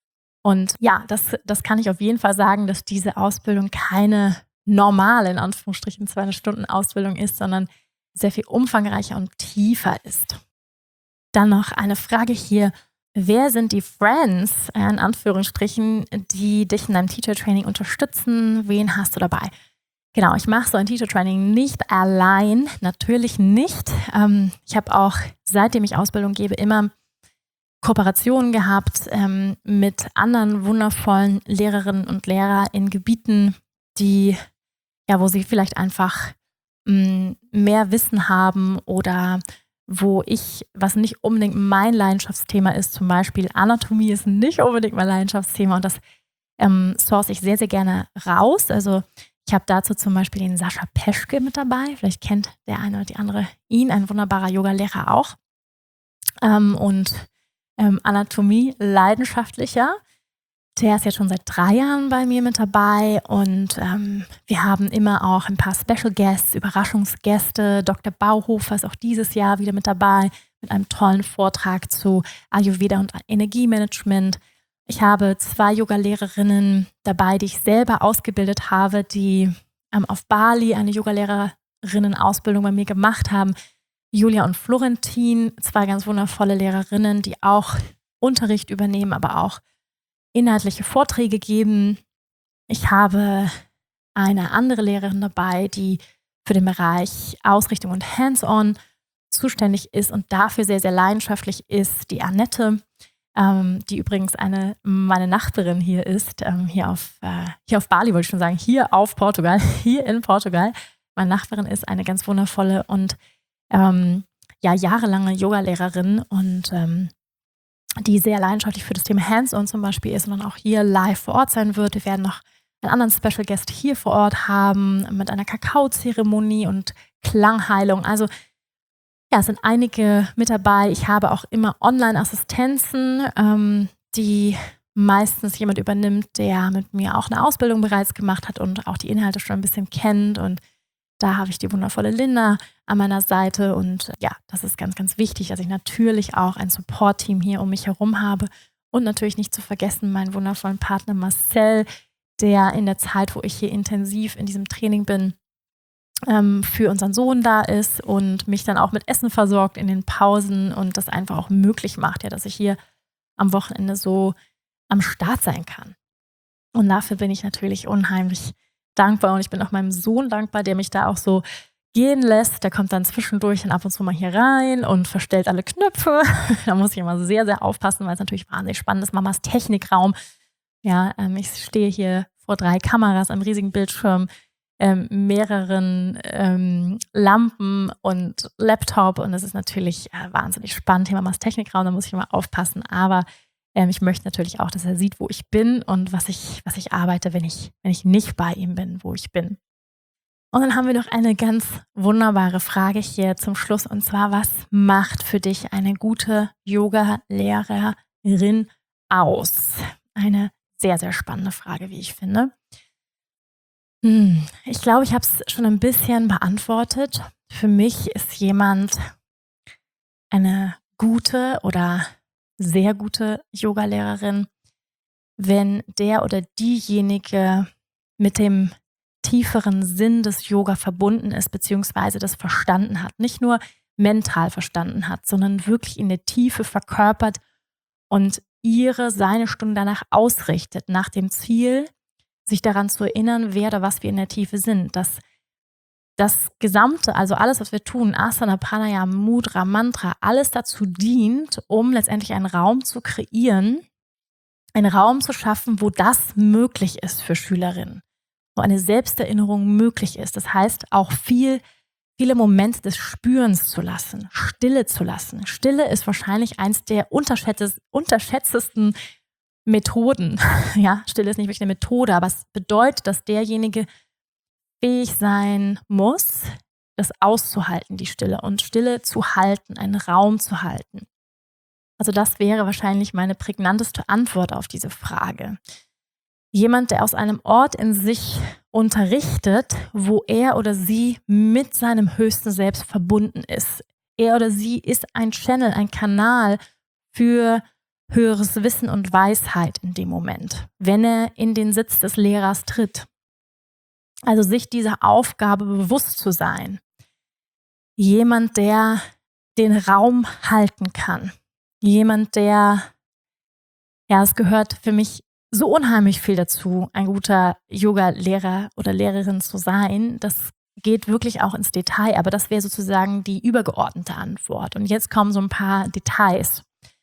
Und ja, das, das kann ich auf jeden Fall sagen, dass diese Ausbildung keine normale, in Anführungsstrichen, zwei Stunden Ausbildung ist, sondern sehr viel umfangreicher und tiefer ist. Dann noch eine Frage hier. Wer sind die Friends, in Anführungsstrichen, die dich in deinem Teacher-Training unterstützen? Wen hast du dabei? Genau, ich mache so ein Teacher-Training nicht allein, natürlich nicht. Ähm, ich habe auch, seitdem ich Ausbildung gebe, immer Kooperationen gehabt ähm, mit anderen wundervollen Lehrerinnen und Lehrern in Gebieten, die, ja, wo sie vielleicht einfach mh, mehr Wissen haben oder wo ich, was nicht unbedingt mein Leidenschaftsthema ist, zum Beispiel Anatomie ist nicht unbedingt mein Leidenschaftsthema und das ähm, source ich sehr, sehr gerne raus. Also Ich habe dazu zum Beispiel den Sascha Peschke mit dabei. Vielleicht kennt der eine oder die andere ihn, ein wunderbarer Yoga-Lehrer auch. Ähm, und ähm, Anatomie-Leidenschaftlicher. Der ist jetzt schon seit drei Jahren bei mir mit dabei und ähm, wir haben immer auch ein paar Special Guests, Überraschungsgäste. Doktor Bauhofer ist auch dieses Jahr wieder mit dabei mit einem tollen Vortrag zu Ayurveda und Energiemanagement. Ich habe zwei Yogalehrerinnen dabei, die ich selber ausgebildet habe, die ähm, auf Bali eine Yogalehrerinnen-Ausbildung bei mir gemacht haben. Julia und Florentin, zwei ganz wundervolle Lehrerinnen, die auch Unterricht übernehmen, aber auch inhaltliche Vorträge geben. Ich habe eine andere Lehrerin dabei, die für den Bereich Ausrichtung und Hands-on zuständig ist und dafür sehr, sehr leidenschaftlich ist, die Annette, ähm, die übrigens eine meine Nachbarin hier ist, ähm, hier, auf, äh, hier auf Bali wollte ich schon sagen, hier auf Portugal, hier in Portugal. Meine Nachbarin ist eine ganz wundervolle und ähm, ja, jahrelange Yogalehrerin und ähm, die sehr leidenschaftlich für das Thema Hands-on zum Beispiel ist und dann auch hier live vor Ort sein wird. Wir werden noch einen anderen Special Guest hier vor Ort haben mit einer Kakaozeremonie und Klangheilung. Also ja, es sind einige mit dabei. Ich habe auch immer Online-Assistenzen, ähm, die meistens jemand übernimmt, der mit mir auch eine Ausbildung bereits gemacht hat und auch die Inhalte schon ein bisschen kennt. Und da habe ich die wundervolle Linda an meiner Seite und ja, das ist ganz, ganz wichtig, dass ich natürlich auch ein Support-Team hier um mich herum habe und natürlich nicht zu vergessen meinen wundervollen Partner Marcel, der in der Zeit, wo ich hier intensiv in diesem Training bin, ähm, für unseren Sohn da ist und mich dann auch mit Essen versorgt in den Pausen und das einfach auch möglich macht, ja, dass ich hier am Wochenende so am Start sein kann. Und dafür bin ich natürlich unheimlich dankbar und ich bin auch meinem Sohn dankbar, der mich da auch so gehen lässt. Der kommt dann zwischendurch und ab und zu mal hier rein und verstellt alle Knöpfe. Da muss ich immer sehr, sehr aufpassen, weil es natürlich wahnsinnig spannend ist. Mamas Technikraum. Ja, ähm, ich stehe hier vor drei Kameras, einem riesigen Bildschirm, ähm, mehreren ähm, Lampen und Laptop und das ist natürlich äh, wahnsinnig spannend. Hier Mamas Technikraum, da muss ich immer aufpassen, aber Ähm, ich möchte natürlich auch, dass er sieht, wo ich bin und was ich, was ich arbeite, wenn ich, wenn ich nicht bei ihm bin, wo ich bin. Und dann haben wir noch eine ganz wunderbare Frage hier zum Schluss und zwar, was macht für dich eine gute Yoga-Lehrerin aus? Eine sehr, sehr spannende Frage, wie ich finde. Hm, ich glaube, ich habe es schon ein bisschen beantwortet. Für mich ist jemand eine gute oder sehr gute Yogalehrerin, wenn der oder diejenige mit dem tieferen Sinn des Yoga verbunden ist, beziehungsweise das verstanden hat. Nicht nur mental verstanden hat, sondern wirklich in der Tiefe verkörpert und ihre, seine Stunde danach ausrichtet, nach dem Ziel, sich daran zu erinnern, wer oder was wir in der Tiefe sind. Dass das Gesamte, also alles, was wir tun, Asana, Pranayama, Mudra, Mantra, alles dazu dient, um letztendlich einen Raum zu kreieren, einen Raum zu schaffen, wo das möglich ist für Schülerinnen, wo eine Selbsterinnerung möglich ist. Das heißt, auch viel, viele Momente des Spürens zu lassen, Stille zu lassen. Stille ist wahrscheinlich eins der unterschätztesten Methoden. Ja, Stille ist nicht wirklich eine Methode, aber es bedeutet, dass derjenige fähig sein muss, das auszuhalten, die Stille und Stille zu halten, einen Raum zu halten. Also das wäre wahrscheinlich meine prägnanteste Antwort auf diese Frage. Jemand, der aus einem Ort in sich unterrichtet, wo er oder sie mit seinem höchsten Selbst verbunden ist. Er oder sie ist ein Channel, ein Kanal für höheres Wissen und Weisheit in dem Moment, wenn er in den Sitz des Lehrers tritt. Also sich dieser Aufgabe bewusst zu sein. Jemand, der den Raum halten kann. Jemand, der, ja, es gehört für mich so unheimlich viel dazu, ein guter Yoga-Lehrer oder Lehrerin zu sein. Das geht wirklich auch ins Detail, aber das wäre sozusagen die übergeordnete Antwort. Und jetzt kommen so ein paar Details.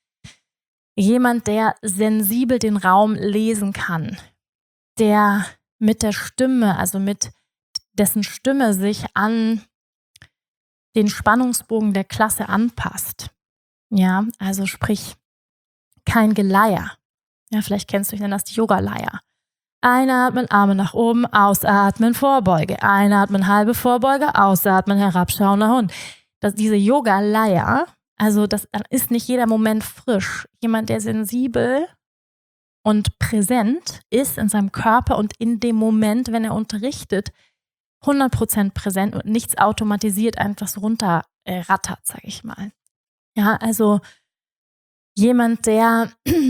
Jemand, der sensibel den Raum lesen kann, der mit der Stimme, also mit dessen Stimme sich an den Spannungsbogen der Klasse anpasst. Ja, also sprich, kein Geleier. Ja, vielleicht kennst du, ich nenne das die Yoga-Leier. Einatmen, Arme nach oben, ausatmen, Vorbeuge. Einatmen, halbe Vorbeuge, ausatmen, herabschauender Hund. Das, diese Yoga-Leier, also das dann ist nicht jeder Moment frisch. Jemand, der sensibel und präsent ist in seinem Körper und in dem Moment, wenn er unterrichtet, hundert Prozent präsent und nichts automatisiert einfach so runterrattert, sag ich mal. Ja, also jemand, der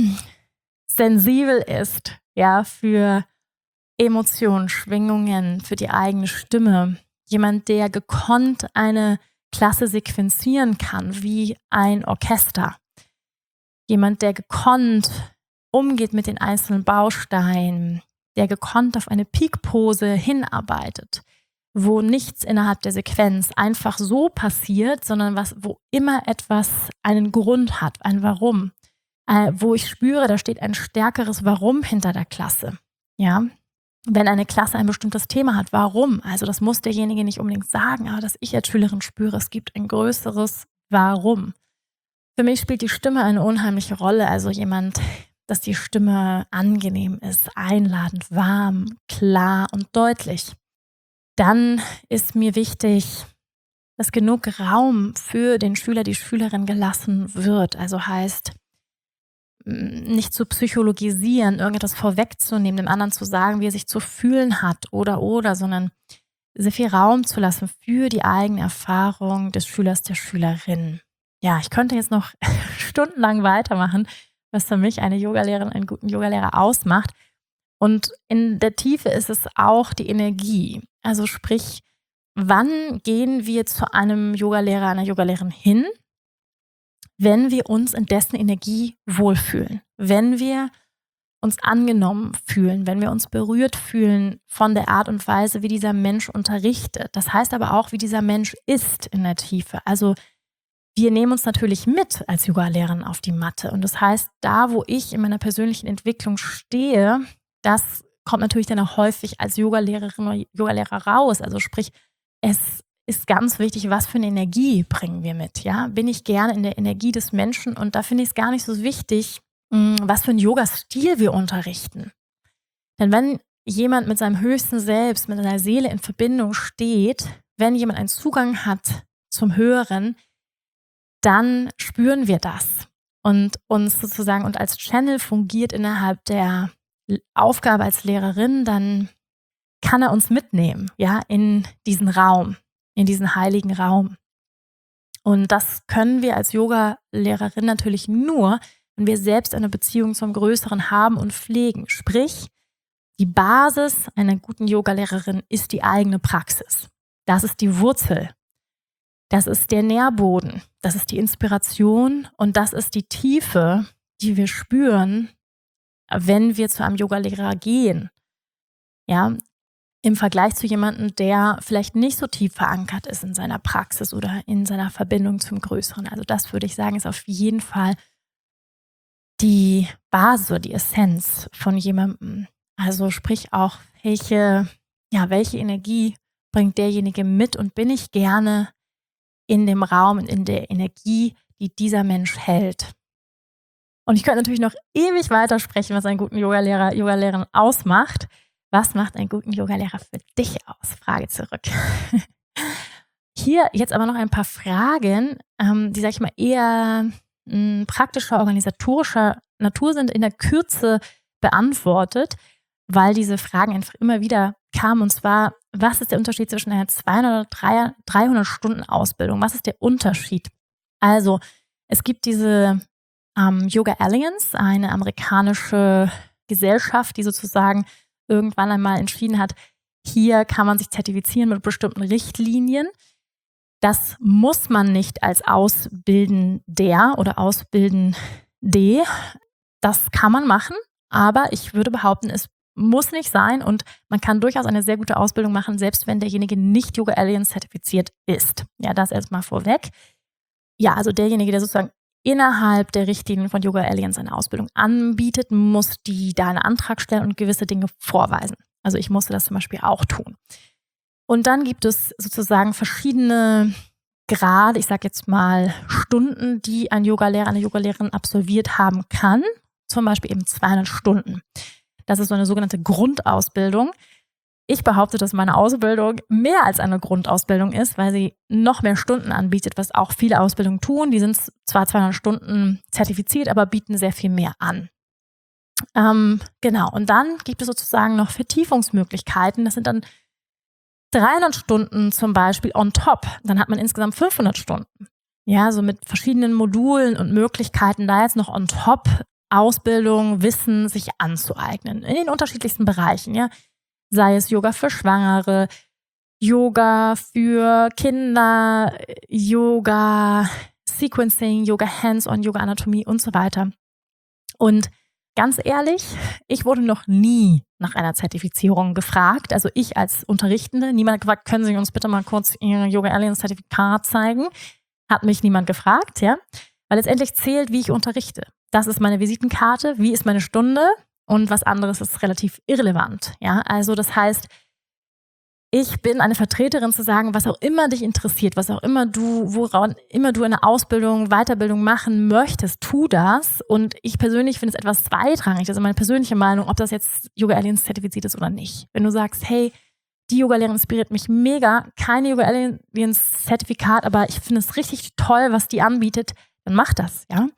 sensibel ist, ja, für Emotionen, Schwingungen, für die eigene Stimme. Jemand, der gekonnt eine Klasse sequenzieren kann, wie ein Orchester. Jemand, der gekonnt umgeht mit den einzelnen Bausteinen, der gekonnt auf eine Peak-Pose hinarbeitet, wo nichts innerhalb der Sequenz einfach so passiert, sondern was, wo immer etwas einen Grund hat, ein Warum. Äh, wo ich spüre, da steht ein stärkeres Warum hinter der Klasse. Ja, wenn eine Klasse ein bestimmtes Thema hat, warum? Also das muss derjenige nicht unbedingt sagen, aber dass ich als Schülerin spüre, es gibt ein größeres Warum. Für mich spielt die Stimme eine unheimliche Rolle, also jemand, dass die Stimme angenehm ist, einladend, warm, klar und deutlich. Dann ist mir wichtig, dass genug Raum für den Schüler, die Schülerin gelassen wird. Also heißt, nicht zu psychologisieren, irgendetwas vorwegzunehmen, dem anderen zu sagen, wie er sich zu fühlen hat oder oder, sondern sehr viel Raum zu lassen für die eigene Erfahrung des Schülers, der Schülerin. Ja, ich könnte jetzt noch stundenlang weitermachen, was für mich eine Yogalehrerin, einen guten Yogalehrer ausmacht. Und in der Tiefe ist es auch die Energie. Also sprich, wann gehen wir zu einem Yogalehrer, einer Yogalehrerin hin, wenn wir uns in dessen Energie wohlfühlen, wenn wir uns angenommen fühlen, wenn wir uns berührt fühlen von der Art und Weise, wie dieser Mensch unterrichtet. Das heißt aber auch, wie dieser Mensch ist in der Tiefe. Also wir nehmen uns natürlich mit als Yogalehrerin auf die Matte. Und das heißt, da, wo ich in meiner persönlichen Entwicklung stehe, das kommt natürlich dann auch häufig als Yogalehrerin oder Yogalehrer raus. Also sprich, es ist ganz wichtig, was für eine Energie bringen wir mit. Ja? Bin ich gerne in der Energie des Menschen? Und da finde ich es gar nicht so wichtig, was für einen Yoga-Stil wir unterrichten. Denn wenn jemand mit seinem höchsten Selbst, mit seiner Seele in Verbindung steht, wenn jemand einen Zugang hat zum Höheren, dann spüren wir das und uns sozusagen und als Channel fungiert innerhalb der Aufgabe als Lehrerin, dann kann er uns mitnehmen, ja, in diesen Raum, in diesen heiligen Raum. Und das können wir als Yoga-Lehrerin natürlich nur, wenn wir selbst eine Beziehung zum Größeren haben und pflegen. Sprich, die Basis einer guten Yoga-Lehrerin ist die eigene Praxis. Das ist die Wurzel. Das ist der Nährboden. Das ist die Inspiration und das ist die Tiefe, die wir spüren, wenn wir zu einem Yogalehrer gehen. Ja, im Vergleich zu jemandem, der vielleicht nicht so tief verankert ist in seiner Praxis oder in seiner Verbindung zum Größeren. Also das würde ich sagen, ist auf jeden Fall die Basis oder die Essenz von jemandem. Also sprich auch, welche, ja, welche Energie bringt derjenige mit und bin ich gerne in dem Raum und in der Energie, die dieser Mensch hält. Und ich könnte natürlich noch ewig weitersprechen, was einen guten Yogalehrer, Yogalehrerin ausmacht. Was macht einen guten Yogalehrer für dich aus? Frage zurück. Hier jetzt aber noch ein paar Fragen, ähm, die, sag ich mal, eher mh, praktischer, organisatorischer Natur sind, in der Kürze beantwortet, weil diese Fragen einfach immer wieder kamen. Und zwar, was ist der Unterschied zwischen einer zweihundert oder dreihundert Stunden Ausbildung? Was ist der Unterschied? Also, es gibt diese ähm, Yoga Alliance, eine amerikanische Gesellschaft, die sozusagen irgendwann einmal entschieden hat, hier kann man sich zertifizieren mit bestimmten Richtlinien. Das muss man nicht als Ausbildender oder Ausbildende. Das kann man machen, aber ich würde behaupten, es muss nicht sein und man kann durchaus eine sehr gute Ausbildung machen, selbst wenn derjenige nicht Yoga Alliance zertifiziert ist. Ja, das erstmal vorweg. Ja, also derjenige, der sozusagen innerhalb der Richtlinien von Yoga Alliance eine Ausbildung anbietet, muss die da einen Antrag stellen und gewisse Dinge vorweisen. Also ich musste das zum Beispiel auch tun. Und dann gibt es sozusagen verschiedene Grade, ich sage jetzt mal Stunden, die ein Yogalehrer, eine Yogalehrerin absolviert haben kann. Zum Beispiel eben zweihundert Stunden. Das ist so eine sogenannte Grundausbildung. Ich behaupte, dass meine Ausbildung mehr als eine Grundausbildung ist, weil sie noch mehr Stunden anbietet, was auch viele Ausbildungen tun. Die sind zwar zweihundert Stunden zertifiziert, aber bieten sehr viel mehr an. Ähm, genau, und dann gibt es sozusagen noch Vertiefungsmöglichkeiten. Das sind dann dreihundert Stunden zum Beispiel on top. Dann hat man insgesamt fünfhundert Stunden. Ja, so mit verschiedenen Modulen und Möglichkeiten, da jetzt noch on top Ausbildung, Wissen sich anzueignen. In den unterschiedlichsten Bereichen, ja. Sei es Yoga für Schwangere, Yoga für Kinder, Yoga Sequencing, Yoga Hands-on, Yoga Anatomie und so weiter. Und ganz ehrlich, ich wurde noch nie nach einer Zertifizierung gefragt. Also ich als Unterrichtende, niemand hat gefragt, können Sie uns bitte mal kurz Ihr Yoga Alliance Zertifikat zeigen? Hat mich niemand gefragt, ja. Weil letztendlich zählt, wie ich unterrichte. Das ist meine Visitenkarte, wie ist meine Stunde? Und was anderes ist relativ irrelevant. Ja? Also das heißt, ich bin eine Vertreterin zu sagen, was auch immer dich interessiert, was auch immer du, woran immer du eine Ausbildung, Weiterbildung machen möchtest, tu das. Und ich persönlich finde es etwas zweitrangig, das ist meine persönliche Meinung, ob das jetzt Yoga Alliance zertifiziert ist oder nicht. Wenn du sagst, hey, die Yoga-Lehrerin inspiriert mich mega, keine Yoga Alliance Zertifikat, aber ich finde es richtig toll, was die anbietet, dann mach das, ja.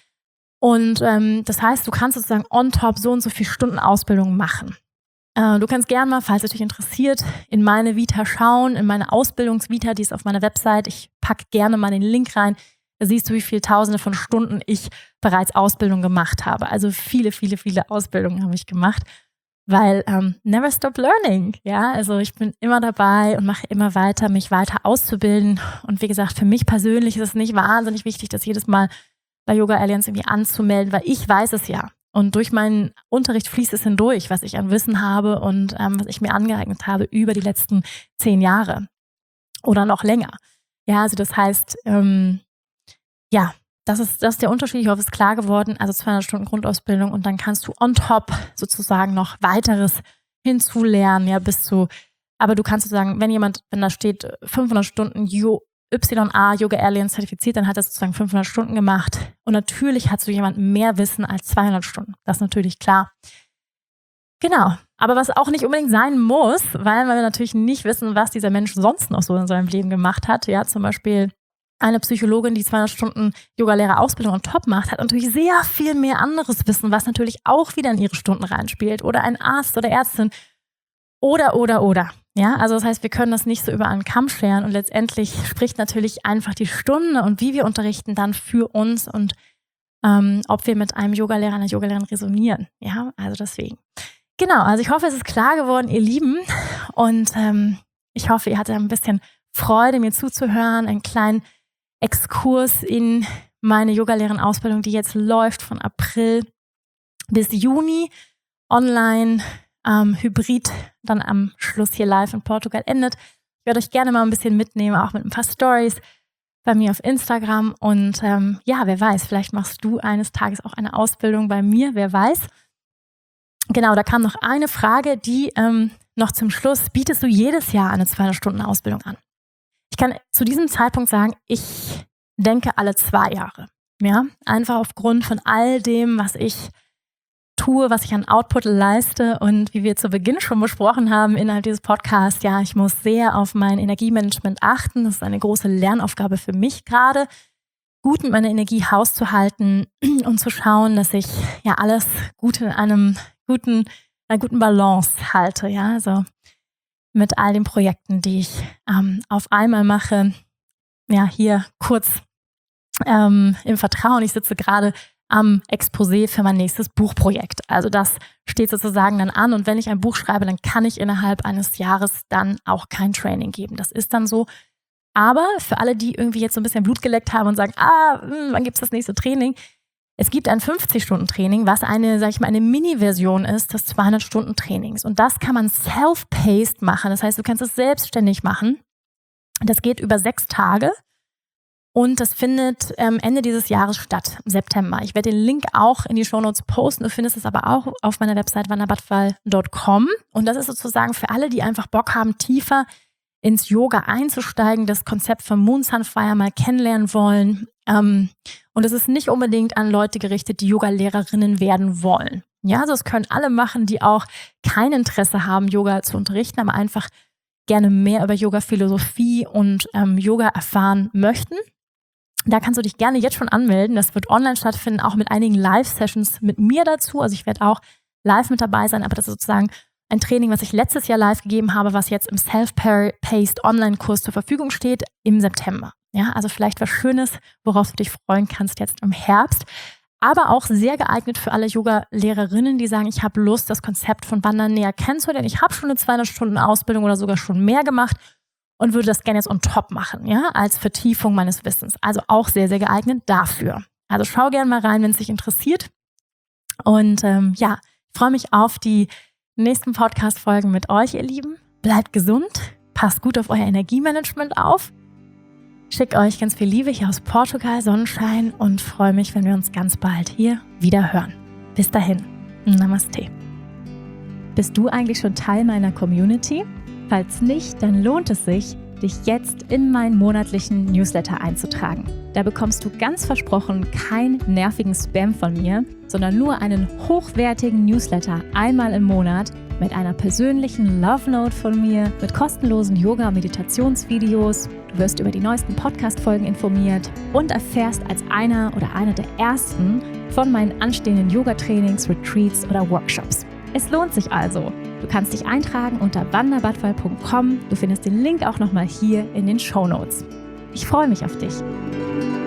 Und ähm, das heißt, du kannst sozusagen on top so und so viele Stunden Ausbildung machen. Äh, du kannst gerne mal, falls es dich interessiert, in meine Vita schauen, in meine Ausbildungsvita, die ist auf meiner Website. Ich packe gerne mal den Link rein. Da siehst du, wie viele Tausende von Stunden ich bereits Ausbildung gemacht habe. Also viele, viele, viele Ausbildungen habe ich gemacht, weil ähm, never stop learning. Ja, also ich bin immer dabei und mache immer weiter, mich weiter auszubilden. Und wie gesagt, für mich persönlich ist es nicht wahnsinnig wichtig, dass jedes Mal bei Yoga Alliance irgendwie anzumelden, weil ich weiß es ja. Und durch meinen Unterricht fließt es hindurch, was ich an Wissen habe und ähm, was ich mir angeeignet habe über die letzten zehn Jahre oder noch länger. Ja, also das heißt, ähm, ja, das ist, das ist der Unterschied. Ich hoffe, es ist klar geworden. Also zweihundert Stunden Grundausbildung und dann kannst du on top sozusagen noch weiteres hinzulernen, ja, bis zu, aber du kannst sozusagen, wenn jemand, wenn da steht fünfhundert Stunden Jo Y A Yoga Alliance zertifiziert, dann hat er sozusagen fünfhundert Stunden gemacht. Und natürlich hat so jemand mehr Wissen als zweihundert Stunden. Das ist natürlich klar. Genau. Aber was auch nicht unbedingt sein muss, weil wir natürlich nicht wissen, was dieser Mensch sonst noch so in seinem Leben gemacht hat. Ja, zum Beispiel eine Psychologin, die zweihundert Stunden Yoga-Lehrer-Ausbildung on top macht, hat natürlich sehr viel mehr anderes Wissen, was natürlich auch wieder in ihre Stunden reinspielt. Oder ein Arzt oder Ärztin. Oder, oder, oder. Ja, also das heißt, wir können das nicht so über einen Kamm scheren und letztendlich spricht natürlich einfach die Stunde und wie wir unterrichten dann für uns und ähm, ob wir mit einem Yogalehrer, einer Yogalehrerin resonieren. Ja, also deswegen. Genau, also ich hoffe, es ist klar geworden, ihr Lieben, und ähm, ich hoffe, ihr hattet ein bisschen Freude, mir zuzuhören, einen kleinen Exkurs in meine Yogalehrerin-Ausbildung, die jetzt läuft von April bis Juni online. Ähm, Hybrid dann am Schluss hier live in Portugal endet. Ich werde euch gerne mal ein bisschen mitnehmen, auch mit ein paar Stories bei mir auf Instagram. Und ähm, ja, wer weiß, vielleicht machst du eines Tages auch eine Ausbildung bei mir, wer weiß. Genau, da kam noch eine Frage, die ähm, noch zum Schluss, bietest du jedes Jahr eine zweihundert Stunden Ausbildung an? Ich kann zu diesem Zeitpunkt sagen, ich denke alle zwei Jahre. Ja, einfach aufgrund von all dem, was ich tue, was ich an Output leiste und wie wir zu Beginn schon besprochen haben innerhalb dieses Podcasts, ja, ich muss sehr auf mein Energiemanagement achten. Das ist eine große Lernaufgabe für mich gerade, gut mit meiner Energie hauszuhalten und zu schauen, dass ich ja alles gut in einem guten, einer guten Balance halte, ja, also mit all den Projekten, die ich ähm, auf einmal mache. Ja, hier kurz ähm, im Vertrauen. Ich sitze gerade am Exposé für mein nächstes Buchprojekt. Also das steht sozusagen dann an und wenn ich ein Buch schreibe, dann kann ich innerhalb eines Jahres dann auch kein Training geben. Das ist dann so. Aber für alle, die irgendwie jetzt so ein bisschen Blut geleckt haben und sagen, ah, mh, wann gibt's das nächste Training? Es gibt ein fünfzig-Stunden-Training, was eine, sag ich mal, eine Mini-Version ist des zweihundert-Stunden-Trainings. Und das kann man self-paced machen. Das heißt, du kannst es selbstständig machen. Das geht über sechs Tage. Und das findet ähm, Ende dieses Jahres statt, im September. Ich werde den Link auch in die Shownotes posten. Du findest es aber auch auf meiner Website wanderbadfall punkt com. Und das ist sozusagen für alle, die einfach Bock haben, tiefer ins Yoga einzusteigen, das Konzept von Moon Sunfire mal kennenlernen wollen. Ähm, und es ist nicht unbedingt an Leute gerichtet, die Yoga-Lehrerinnen werden wollen. Ja, also das können alle machen, die auch kein Interesse haben, Yoga zu unterrichten, aber einfach gerne mehr über Yoga-Philosophie und ähm, Yoga erfahren möchten. Da kannst du dich gerne jetzt schon anmelden. Das wird online stattfinden, auch mit einigen Live-Sessions mit mir dazu. Also ich werde auch live mit dabei sein, aber das ist sozusagen ein Training, was ich letztes Jahr live gegeben habe, was jetzt im Self-Paced Online-Kurs zur Verfügung steht im September. Ja, also vielleicht was Schönes, worauf du dich freuen kannst jetzt im Herbst. Aber auch sehr geeignet für alle Yoga-Lehrerinnen, die sagen, ich habe Lust, das Konzept von Wandern näher kennenzulernen. Ich habe schon eine zweihundert Stunden Ausbildung oder sogar schon mehr gemacht und würde das gerne jetzt on top machen, ja, als Vertiefung meines Wissens. Also auch sehr, sehr geeignet dafür. Also schau gerne mal rein, wenn es dich interessiert. Und ähm, ja, ich freue mich auf die nächsten Podcast-Folgen mit euch, ihr Lieben. Bleibt gesund, passt gut auf euer Energiemanagement auf. Schicke euch ganz viel Liebe hier aus Portugal, Sonnenschein und freue mich, wenn wir uns ganz bald hier wieder hören. Bis dahin, Namaste. Bist du eigentlich schon Teil meiner Community? Falls nicht, dann lohnt es sich, dich jetzt in meinen monatlichen Newsletter einzutragen. Da bekommst du ganz versprochen keinen nervigen Spam von mir, sondern nur einen hochwertigen Newsletter einmal im Monat mit einer persönlichen Love Note von mir, mit kostenlosen Yoga- und Meditationsvideos. Du wirst über die neuesten Podcast-Folgen informiert und erfährst als einer oder eine der ersten von meinen anstehenden Yoga-Trainings, Retreats oder Workshops. Es lohnt sich also. Du kannst dich eintragen unter wanda badfall punkt com. Du findest den Link auch nochmal hier in den Shownotes. Ich freue mich auf dich.